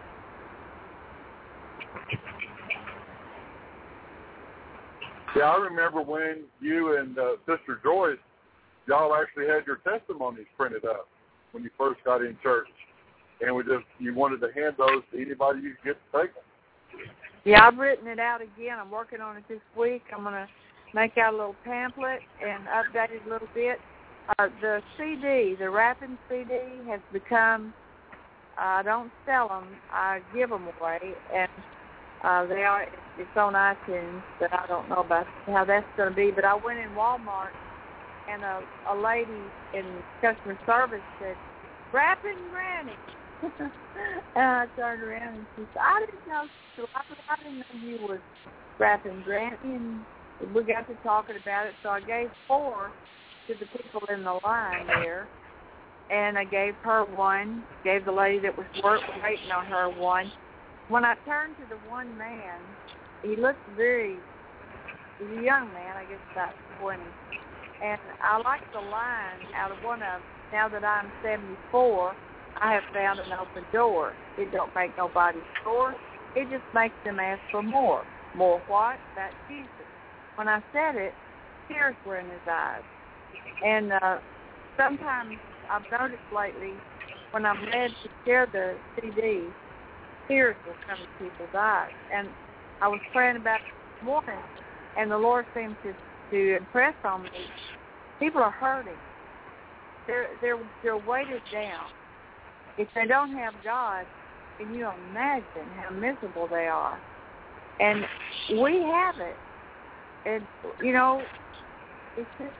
Yeah, I remember when you and uh, Sister Joyce, y'all actually had your testimonies printed up when you first got in church, and we just you wanted to hand those to anybody you could get to take them. Yeah, I've written it out again. I'm working on it this week. I'm going to make out a little pamphlet and update it a little bit. Uh, the C D, the Rapping C D, has become, uh, I don't sell them, I give them away, and uh, they are, it's on iTunes, but I don't know about how that's going to be. But I went in Walmart, and a, a lady in customer service said, "Rapping Granny." And I turned around and she said, "I didn't know, I didn't know you was Rapping Granny." And we got to talking about it, so I gave four to the people in the line there, and I gave her one, gave the lady that was work, waiting on her one. When I turned to the one man, he looked very, he's a young man, I guess about twenty, and I like the line out of one of them. Now that I'm seventy-four, I have found an open door. It don't make nobody sore. It just makes them ask for more. More what? About Jesus. When I said it, tears were in his eyes. And uh, sometimes I've noticed lately, when I'm led to share the C D, tears will come to people's eyes. And I was praying about it this morning, and the Lord seemed to, to impress on me, people are hurting. They're, they're, they're weighted down. If they don't have God, can you imagine how miserable they are? And we have it. And, you know, it's just,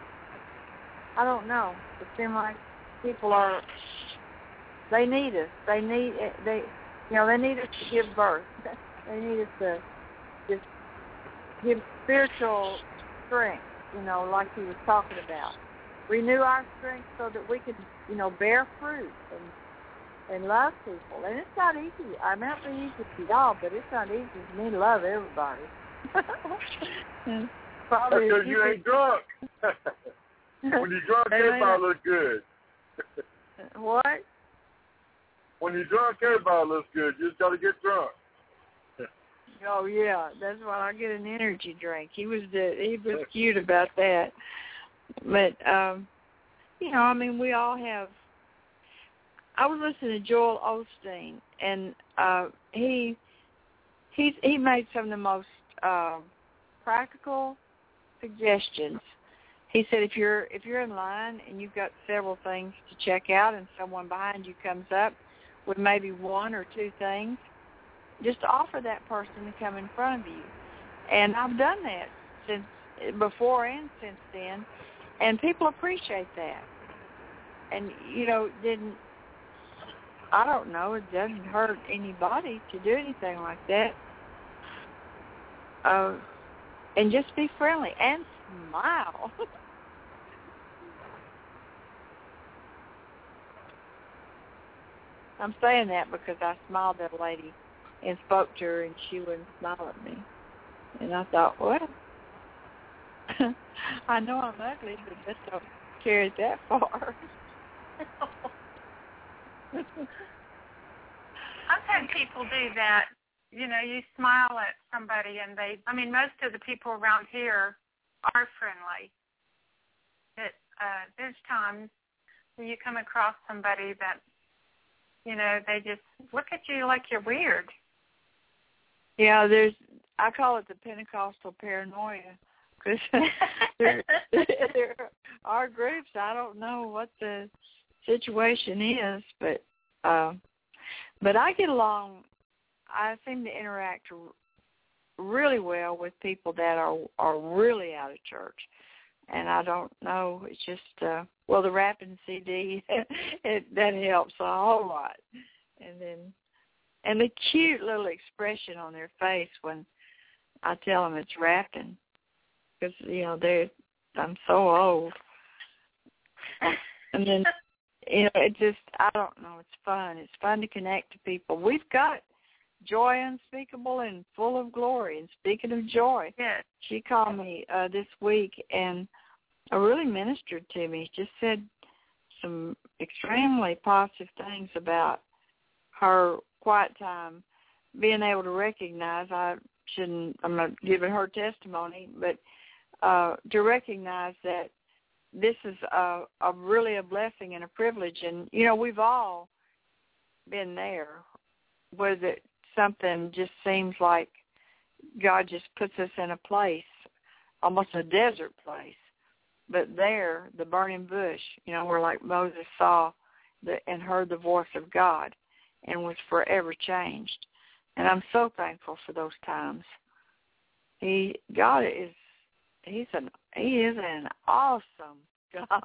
I don't know. It seems like people are, they need us. They need, they, you know, they need us to give birth. They need us to just give spiritual strength, you know, like he was talking about. Renew our strength so that we can, you know, bear fruit and and love people. And it's not easy. I mean, it's easy for y'all, but it's not easy for me to love everybody. Probably because you ain't drunk. When you're drunk, everybody looks good. What? When you're drunk, everybody looks good. You just got to get drunk. Oh yeah, that's why I get an energy drink. He was the, he was cute about that. But um, you know, I mean, we all have. I was listening to Joel Osteen, and uh, he he he made some of the most uh, practical suggestions. He said, if you're if you're in line and you've got several things to check out, and someone behind you comes up with maybe one or two things, just offer that person to come in front of you. And I've done that since before and since then, and people appreciate that. And you know, didn't I don't know, it doesn't hurt anybody to do anything like that. Uh, and just be friendly and smile. I'm saying that because I smiled at a lady and spoke to her, and she wouldn't smile at me. And I thought, well, I know I'm ugly, but that don't carry it that far. I've had people do that. You know, you smile at somebody and they, I mean, most of the people around here are friendly. It, uh, there's times when you come across somebody that, you know, they just look at you like you're weird. Yeah, there's, I call it the Pentecostal paranoia. Because there, there are groups, I don't know what the situation is, but uh, but I get along, I seem to interact really well with people that are, are really out of church. And I don't know, it's just, uh, well, the rapping C D, it, that helps a whole lot. And then, and the cute little expression on their face when I tell them it's rapping. Because, you know, they're, I'm so old. And then you know, it just, I don't know, it's fun. It's fun to connect to people. We've got joy unspeakable and full of glory. And speaking of joy, yes. she called me uh, this week and uh, really ministered to me. Just said some extremely positive things about her quiet time, being able to recognize, I shouldn't, I'm not giving her testimony, but uh, to recognize that this is a, a really a blessing and a privilege. And, you know, we've all been there where that something just seems like God just puts us in a place, almost a desert place. But there, the burning bush, you know, where like Moses saw the, and heard the voice of God and was forever changed. And I'm so thankful for those times. He, God is, he's an, he is an awesome God.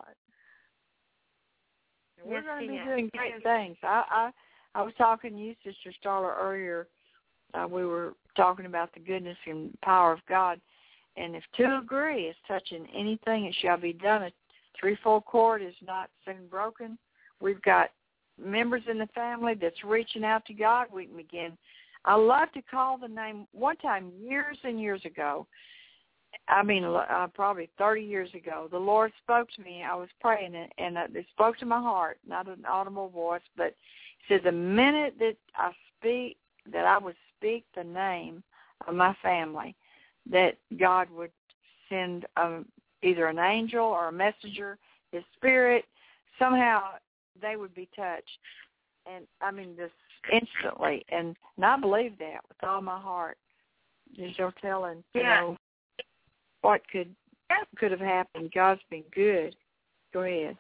And we're Yes, going to be is. doing great things. I, I, I was talking to you, Sister Starla, earlier. Uh, we were talking about the goodness and power of God. And if two agree is touching anything, it shall be done. A threefold cord is not soon broken. We've got members in the family that's reaching out to God. We can begin. I love to call the name. One time, years and years ago, I mean, uh, probably thirty years ago, the Lord spoke to me. I was praying, and, and uh, it spoke to my heart, not an audible voice, but he said, the minute that I speak, that I would speak the name of my family, that God would send um, either an angel or a messenger, his spirit, somehow they would be touched. And, I mean, just instantly. And, and I believe that with all my heart. There's no telling, you yeah. know, what could could have happened. God's been good. Go ahead.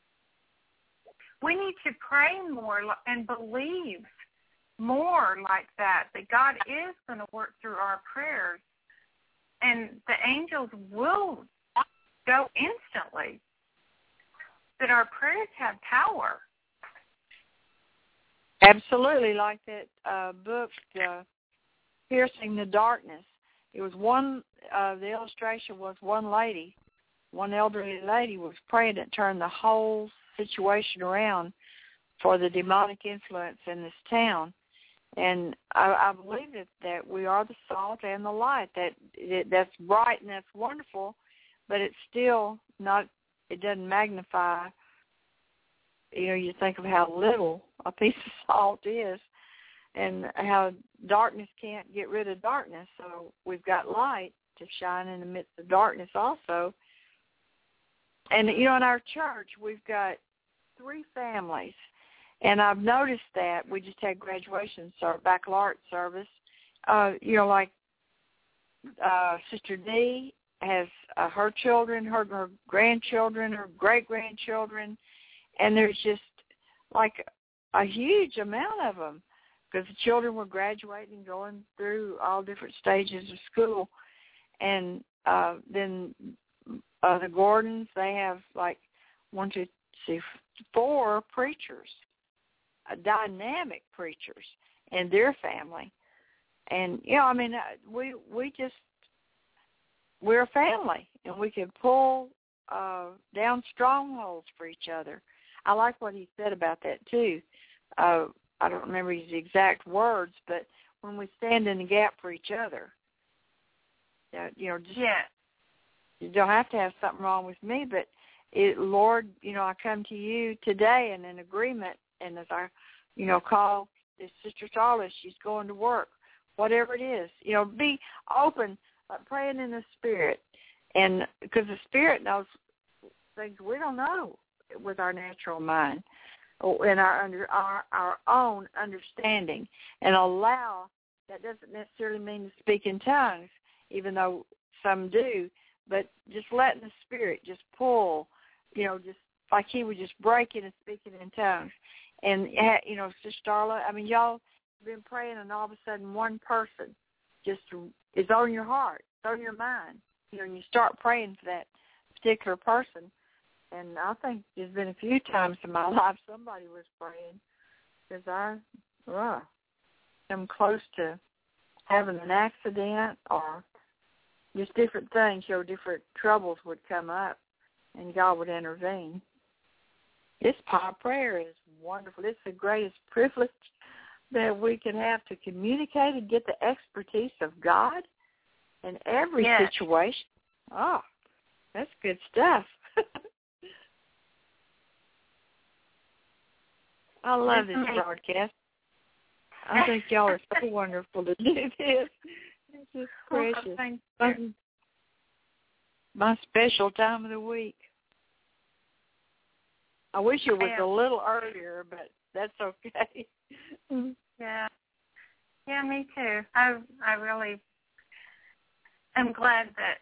We need to pray more and believe more like that, that God is going to work through our prayers. And the angels will go instantly, that our prayers have power. Absolutely, like that uh, book, uh, Piercing the Darkness. It was one, uh, the illustration was one lady, one elderly lady was praying to turn the whole situation around for the demonic influence in this town. And I, I believe that, that we are the salt and the light. That it, that's bright and that's wonderful, but it's still not. It doesn't magnify. You know, you think of how little a piece of salt is, and how darkness can't get rid of darkness. So we've got light to shine in the midst of darkness also. And you know, in our church, we've got three families. And I've noticed that we just had graduation, or baccalaureate service. Uh, you know, like uh, Sister Dee has uh, her children, her, her grandchildren, her great-grandchildren, and there's just like a huge amount of them because the children were graduating, going through all different stages of school. And uh, then uh, the Gordons, they have like one, two, three, four preachers. Dynamic preachers and their family. And, you know, I mean, we we just, we're a family, and we can pull uh, down strongholds for each other. I like what he said about that, too. Uh, I don't remember his exact words, but when we stand in the gap for each other, uh, you know, just, yeah. you don't have to have something wrong with me, but, it, Lord, you know, I come to you today and in agreement. And as I, you know, call this Sister Starla, she's going to work, whatever it is. You know, be open, uh, praying in the Spirit. And because the Spirit knows things we don't know with our natural mind and our, under, our, our own understanding. And allow, that doesn't necessarily mean to speak in tongues, even though some do, but just letting the Spirit just pull, you know, just like he was just breaking and speaking in tongues. And, you know, Sister Starla, I mean, y'all have been praying, and all of a sudden one person just is on your heart, it's on your mind. You know, and you start praying for that particular person. And I think there's been a few times in my life somebody was praying because I uh, am close to having an accident or just different things, you know, different troubles would come up, and God would intervene. This power prayer is wonderful. It's the greatest privilege that we can have to communicate and get the expertise of God in every yes. situation. Oh, that's good stuff. I love this broadcast. I think y'all are so wonderful to do this. It's just precious. My, my special time of the week. I wish it was a little earlier, but that's okay. Yeah. Yeah, me too. I I really am glad that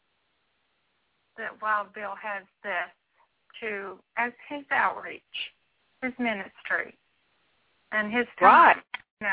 that Wild Bill has this to as his outreach, his ministry, and his time. Right.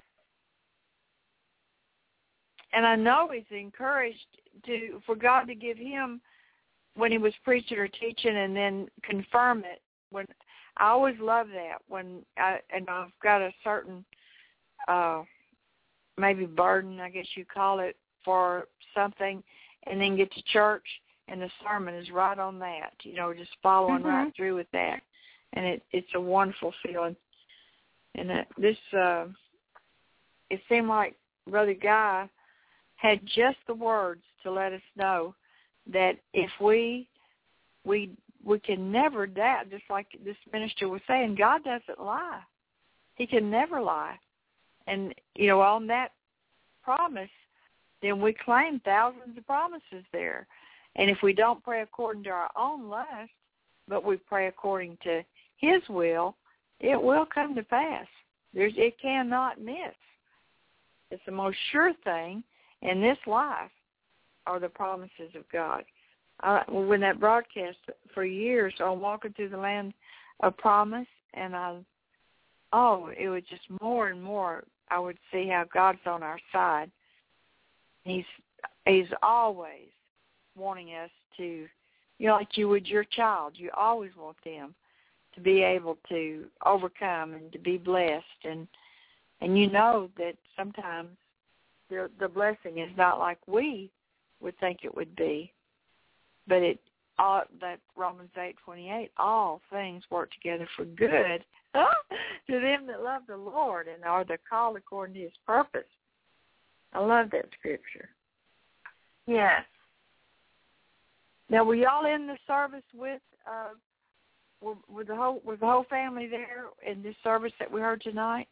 And I know he's encouraged to for God to give him when he was preaching or teaching, and then confirm it. When I always love that when I and I've got a certain uh, maybe burden, I guess you call it, for something, and then get to church and the sermon is right on that. You know, just following mm-hmm. right through with that, and it it's a wonderful feeling. And uh, this uh, it seemed like Brother Guy had just the words to let us know that if we we we can never doubt, just like this minister was saying, God doesn't lie. He can never lie. And, you know, on that promise, then we claim thousands of promises there. And if we don't pray according to our own lust, but we pray according to his will, it will come to pass. There's, it cannot miss. It's the most sure thing in this life are the promises of God. Uh, when that broadcast for years on Walking Through the Land of Promise, and I, oh, it was just more and more, I would see how God's on our side. He's He's always wanting us to, you know, like you would your child, you always want them to be able to overcome and to be blessed. And, and you know that sometimes the, the blessing is not like we would think it would be. But it, all, that Romans eight twenty-eight, all things work together for good to them that love the Lord and are the called according to his purpose. I love that scripture. Yes. Now, were y'all in the service with uh, were, were the whole was the whole family there in this service that we heard tonight?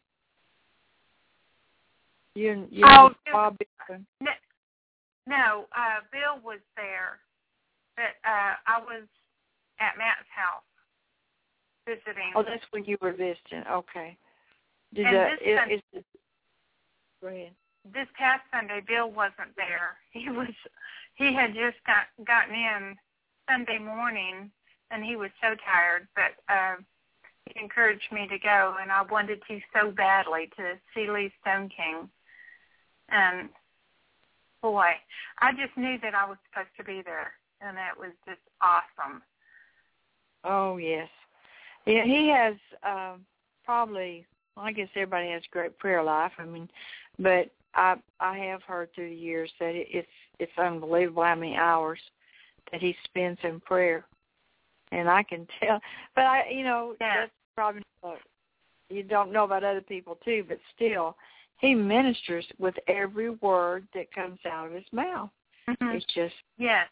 You and you oh, and Bob. No, no uh, Bill was there. But uh, I was at Matt's house visiting. Oh, that's when you were visiting. Okay. Did and the, this, is, Sunday, is the, go ahead. This past Sunday, Bill wasn't there. He was he had just got gotten in Sunday morning, and he was so tired. But uh, he encouraged me to go, and I wanted to so badly to see Lee Stone King. And boy, I just knew that I was supposed to be there. And that was just awesome. Oh, yes. Yeah, he has um, probably, well, I guess everybody has a great prayer life. I mean, but I I have heard through the years that it, it's it's unbelievable how many hours that he spends in prayer. And I can tell. But, I, you know, yeah. that's probably, not, you don't know about other people, too, but still, he ministers with every word that comes out of his mouth. Mm-hmm. It's just... Yes.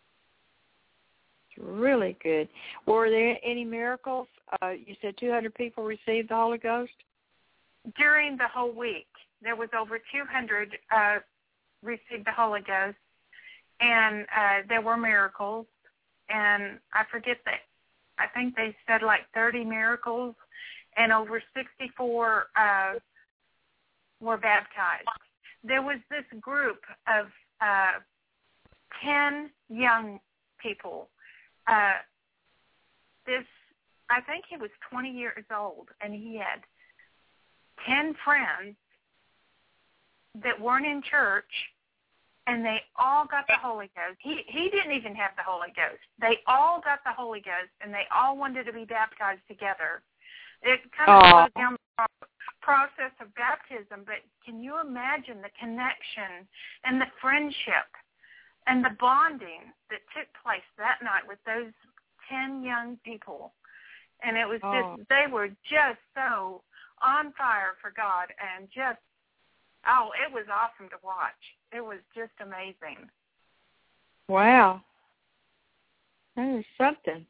Really good. Were there any miracles? Uh, you said two hundred people received the Holy Ghost? During the whole week, there was over two hundred uh, received the Holy Ghost, and uh, there were miracles. And I forget that, I think they said like thirty miracles, and over sixty-four uh, were baptized. There was this group of uh, ten young people. Uh, this, I think he was twenty years old, and he had ten friends that weren't in church, and they all got the Holy Ghost. He he didn't even have the Holy Ghost. They all got the Holy Ghost, and they all wanted to be baptized together. It kind of slows down the process of baptism, but can you imagine the connection and the friendship and the bonding that took place that night with those ten young people? And it was Oh. just, they were just so on fire for God and just, oh, it was awesome to watch. It was just amazing. Wow. That is something.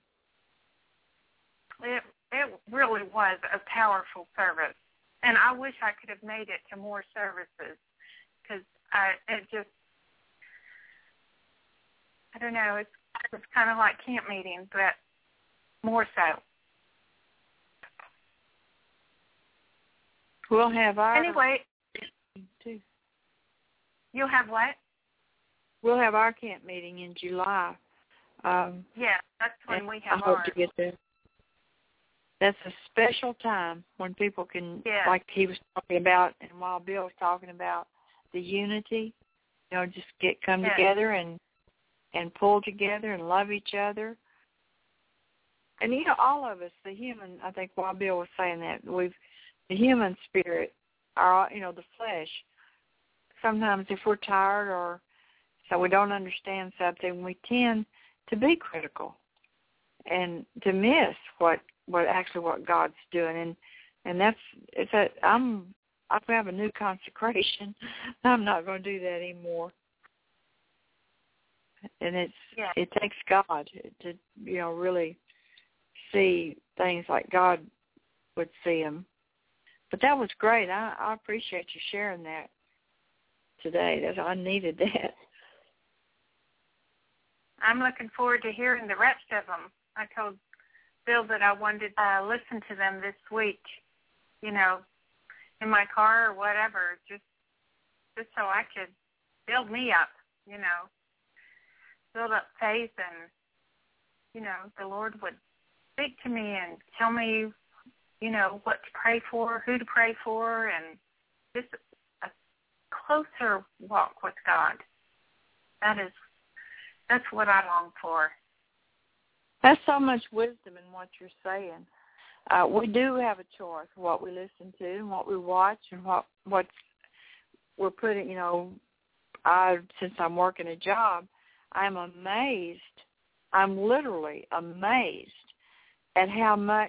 It it really was a powerful service. And I wish I could have made it to more services because I it just, I don't know, it's, it's kind of like camp meetings, but more so. We'll have our Anyway, too. you'll have what? We'll have our camp meeting in July. Um, Yeah, that's when we have I hope ours. to get there. That's a special time when people can, Yeah. like he was talking about, and while Bill was talking about the unity, you know, just get come Yeah. together and and pull together and love each other. And you know, all of us, the human, I think while Bill was saying that, we've the human spirit, our you know, the flesh. Sometimes if we're tired or so we don't understand something, we tend to be critical and to miss what, what actually what God's doing. And and that's it's a I'm I have a new consecration. I'm not going to do that anymore. And it's Yeah. it takes God to you know really see things like God would see them. But that was great. I, I appreciate you sharing that today. That's, I needed that. I'm looking forward to hearing the rest of them. I told Bill that I wanted to uh, listen to them this week, you know, in my car or whatever, just just so I could build me up, you know, build up faith, and, you know, the Lord would speak to me and tell me, you know, what to pray for, who to pray for, and just a closer walk with God. That is That's what I long for. That's so much wisdom in what you're saying. Uh, we do have a choice what we listen to and what we watch and what what we're putting. You know, I since I'm working a job, I'm amazed. I'm literally amazed at how much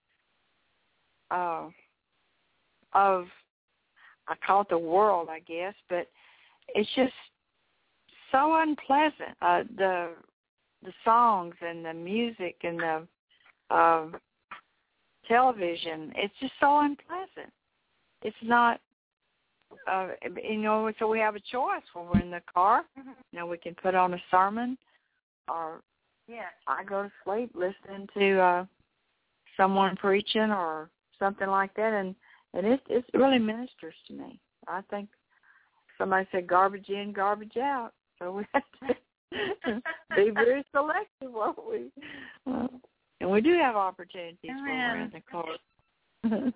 uh, of I call it the world, I guess, but it's just so unpleasant. Uh, the the songs and the music and the uh, television, it's just so unpleasant. It's not, uh, you know, so we have a choice when we're in the car. Mm-hmm. You know, we can put on a sermon, or Yeah. I go to sleep listening to uh, someone preaching or something like that, and, and it, it really ministers to me. I think somebody said garbage in, garbage out. So we have to be very selective, won't we? Uh, and we do have opportunities when we're in the car.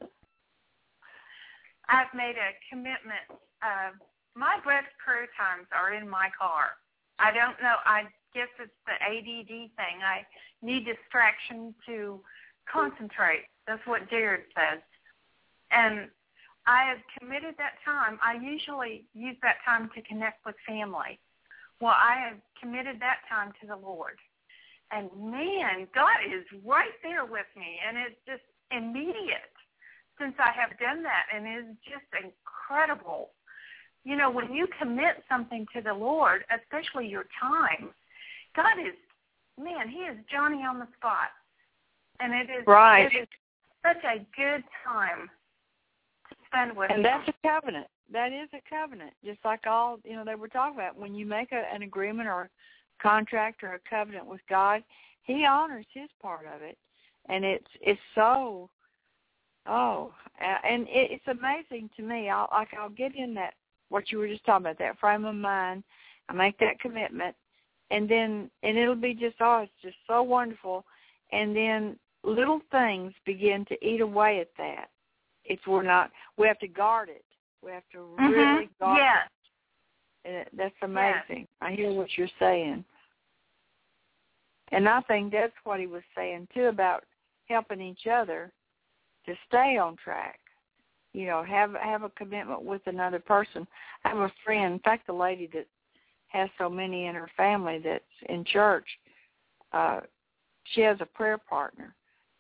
I've made a commitment. Uh, my best prayer times are in my car. I don't know. I guess it's the A D D thing. I need distraction to concentrate. That's what Jared says. And I have committed that time. I usually use that time to connect with family. Well, I have committed that time to the Lord. And, man, God is right there with me, and it's just immediate since I have done that, and it's just incredible. You know, when you commit something to the Lord, especially your time, God is, man, he is Johnny on the spot. And it is, right. it is such a good time to spend with him. And that's a covenant. That is a covenant, just like all, you know, they were talking about. When you make a, an agreement or a contract or a covenant with God, he honors his part of it. And it's it's so, oh, and it, it's amazing to me. I'll, like, I'll get in that, what you were just talking about, that frame of mind. I make that commitment, and then, and it'll be just, oh, it's just so wonderful. And then little things begin to eat away at that. It's, we're not, we have to guard it. We have to really mm-hmm. guard yes. it. And that's amazing. Yes. I hear what you're saying. And I think that's what he was saying, too, about helping each other to stay on track. You know, have have a commitment with another person. I have a friend, in fact, a lady that has so many in her family that's in church, uh, she has a prayer partner.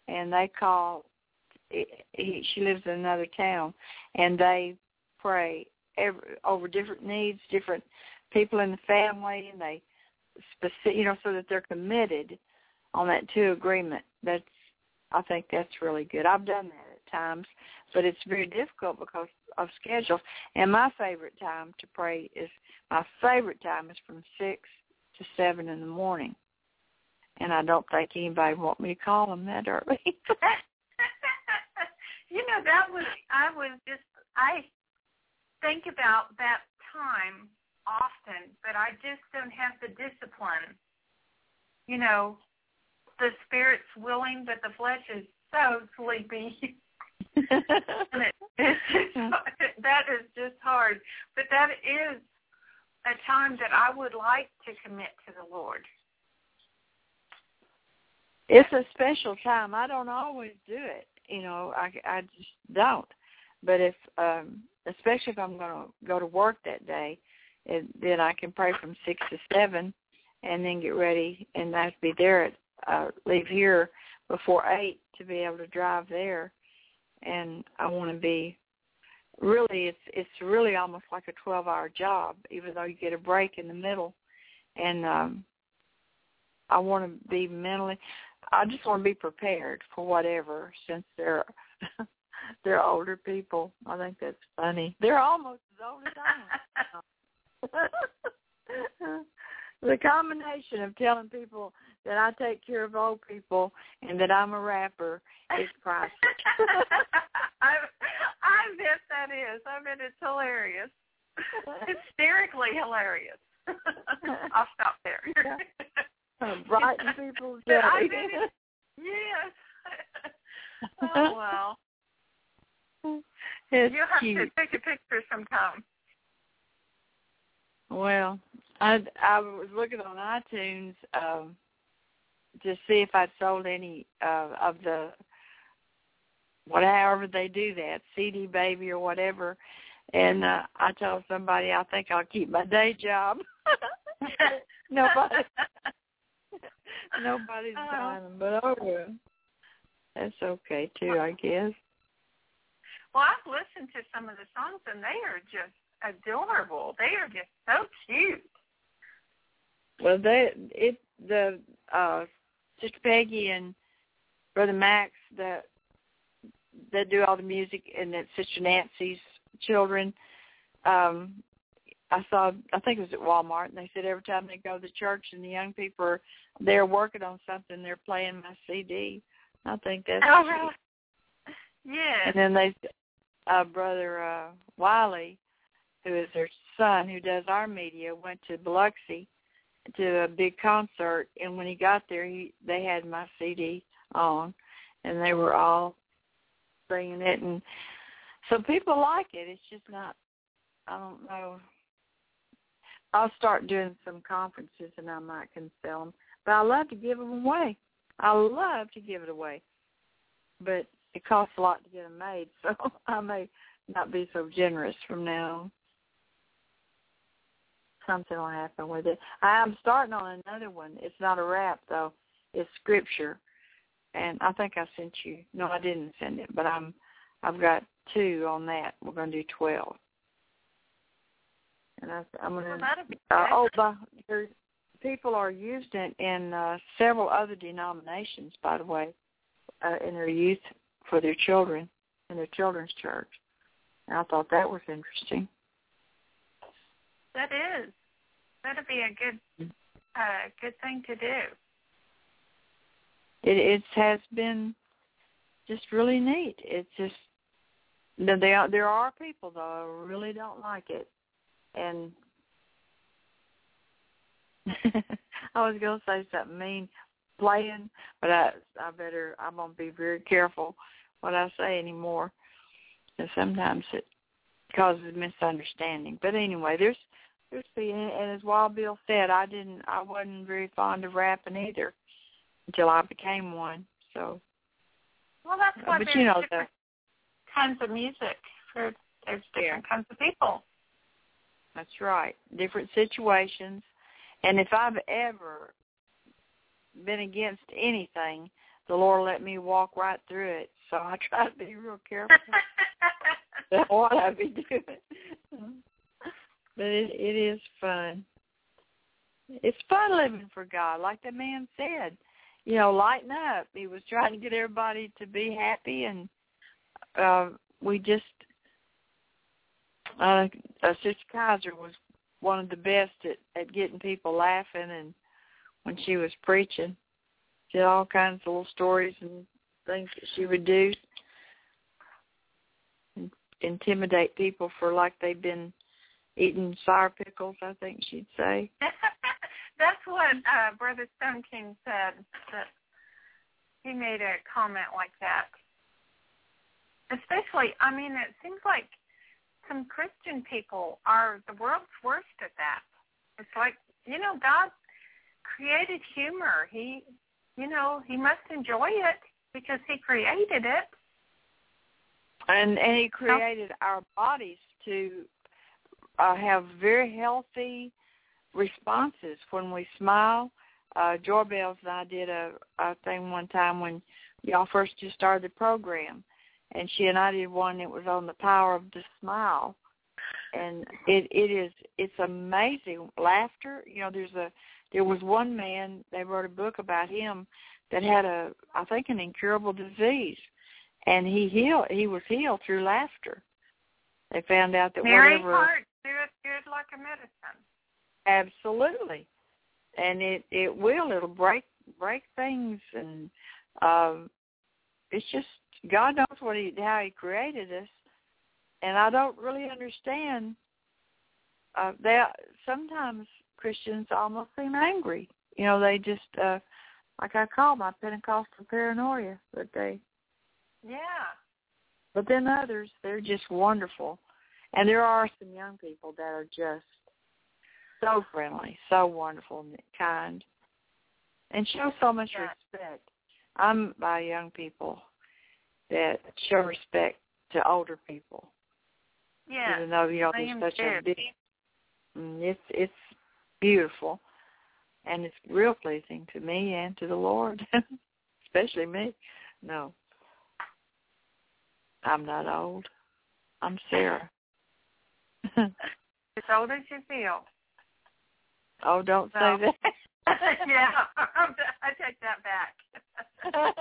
and they call. He, she lives in another town, and they pray every, over different needs, different people in the family, and they, specific, you know, so that they're committed on that two agreement. That's, I think that's really good. I've done that at times, but it's very difficult because of schedules. And my favorite time to pray is my favorite time is from six to seven in the morning, and I don't think anybody would want me to call them that early. You know, that was, I was just, I think about that time often, but I just don't have the discipline. You know, the spirit's willing, but the flesh is so sleepy. And it, it's just, that is just hard. But that is a time that I would like to commit to the Lord. It's a special time. I don't always do it. You know, I, I just don't. But if, um, especially if I'm going to go to work that day, it, then I can pray from six to seven, and then get ready, and I have to be there at uh, leave here before eight to be able to drive there. And I want to be really, it's it's really almost like a twelve-hour job, even though you get a break in the middle. And um, I want to be mentally. I just want to be prepared for whatever, since they're they're older people. I think that's funny. They're almost as old as I am. The combination of telling people that I take care of old people and that I'm a rapper is priceless. I, I bet that is. I bet it's hilarious. Hysterically hilarious. I'll stop there. Brighten people's day. I bet it, yes. Oh, wow. It's You'll have cute. to take a picture sometime. Well, I, I was looking on iTunes um, to see if I'd sold any uh, of the, whatever they do that, C D Baby or whatever, and uh, I told somebody I think I'll keep my day job. Nobody, nobody's Oh. buying them, but oh well. That's okay too, I guess. Well, I've listened to some of the songs, and they are just adorable. They are just so cute. Well, they it the uh, Sister Peggy and Brother Max that that do all the music, and that Sister Nancy's children. Um, I saw, I think it was at Walmart, and they said every time they go to church and the young people are there working on something, they're playing my C D. I think that's oh, cute. really? Yeah. And then they, uh, Brother uh, Wiley, who is their son, who does our media, went to Biloxi to a big concert, and when he got there, he they had my C D on, and they were all singing it, and so people like it. It's just not, I don't know. I'll start doing some conferences, and I might can sell them, but I love to give them away. I love to give it away, but it costs a lot to get them made, so I may not be so generous from now on. Something will happen with it. I'm starting on another one. It's not a rap, though. It's scripture, and I think I sent you. No, I didn't send it, but I'm. I've got two on that. We're going to do twelve, and I, I'm going to. Well, that'll be uh, good. oh, but there, people are using it in uh, several other denominations, by the way, uh, in their youth for their children in their children's church. And I thought that was interesting. That is. That'd be a good, uh, good thing to do. It, it has been just really neat. It's just there are, there are people though who really don't like it, and I was going to say something mean, playing, but I I better I'm going to be very careful what I say anymore, because sometimes it causes misunderstanding. But anyway, there's there's being, and as Wild Bill said, I didn't I wasn't very fond of rapping either until I became one. So, Well, that's why but there's you know different the, kinds of music. For there's different Yeah. kinds of people. That's right, different situations, and if I've ever been against anything, the Lord let me walk right through it. So I try to be real careful what I be doing. But it, it is fun. It's fun living for God, like the man said. You know, lighten up. He was trying to get everybody to be happy, and uh, we just, uh, uh, Sister Kaiser was one of the best at, at getting people laughing, and when she was preaching, she had all kinds of little stories and things that she would do, and intimidate people for like they've been eating sour pickles, I think she'd say. That's what uh, Brother Stone King said, that he made a comment like that. Especially, I mean, it seems like some Christian people are the world's worst at that. It's like, you know, God created humor. He, you know, he must enjoy it because he created it. And, and he created our bodies to uh, have very healthy responses when we smile. Uh, Joy Bells and I did a, a thing one time when y'all first just started the program, and she and I did one that was on the power of the smile, and it it is it's amazing. Laughter, you know, there's a there was one man, they wrote a book about him that had a I think an incurable disease, and he healed he was healed through laughter. They found out that Mary whatever Hart, do it good like a medicine. Absolutely, and it, it will. It'll break break things, and um, it's just God knows what he how he created us, and I don't really understand. Uh, they sometimes Christians almost seem angry. You know, they just uh, like I call my Pentecostal paranoia, but they yeah. But then others, they're just wonderful, and there are some young people that are just so friendly, so wonderful and kind, and show so much yeah. respect. I'm by young people that show respect to older people. Yeah. Even though, you know, I there's am such too. a big, it's, it's beautiful, and it's real pleasing to me and to the Lord, especially me. No, I'm not old. I'm Sarah. As old as you feel. Oh, don't So, say that. yeah, I take that back.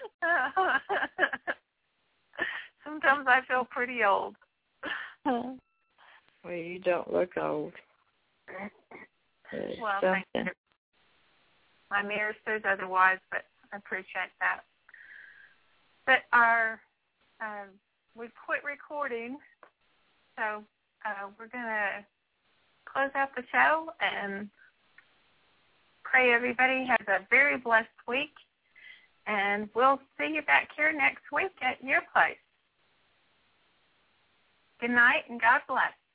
Sometimes I feel pretty old. Well, you don't look old. There's Well, something. thank you. My mirror says otherwise, but I appreciate that. But our, uh, we quit recording, so uh, we're going to close out the show and pray everybody has a very blessed week, and we'll see you back here next week at your place. Good night, and God bless.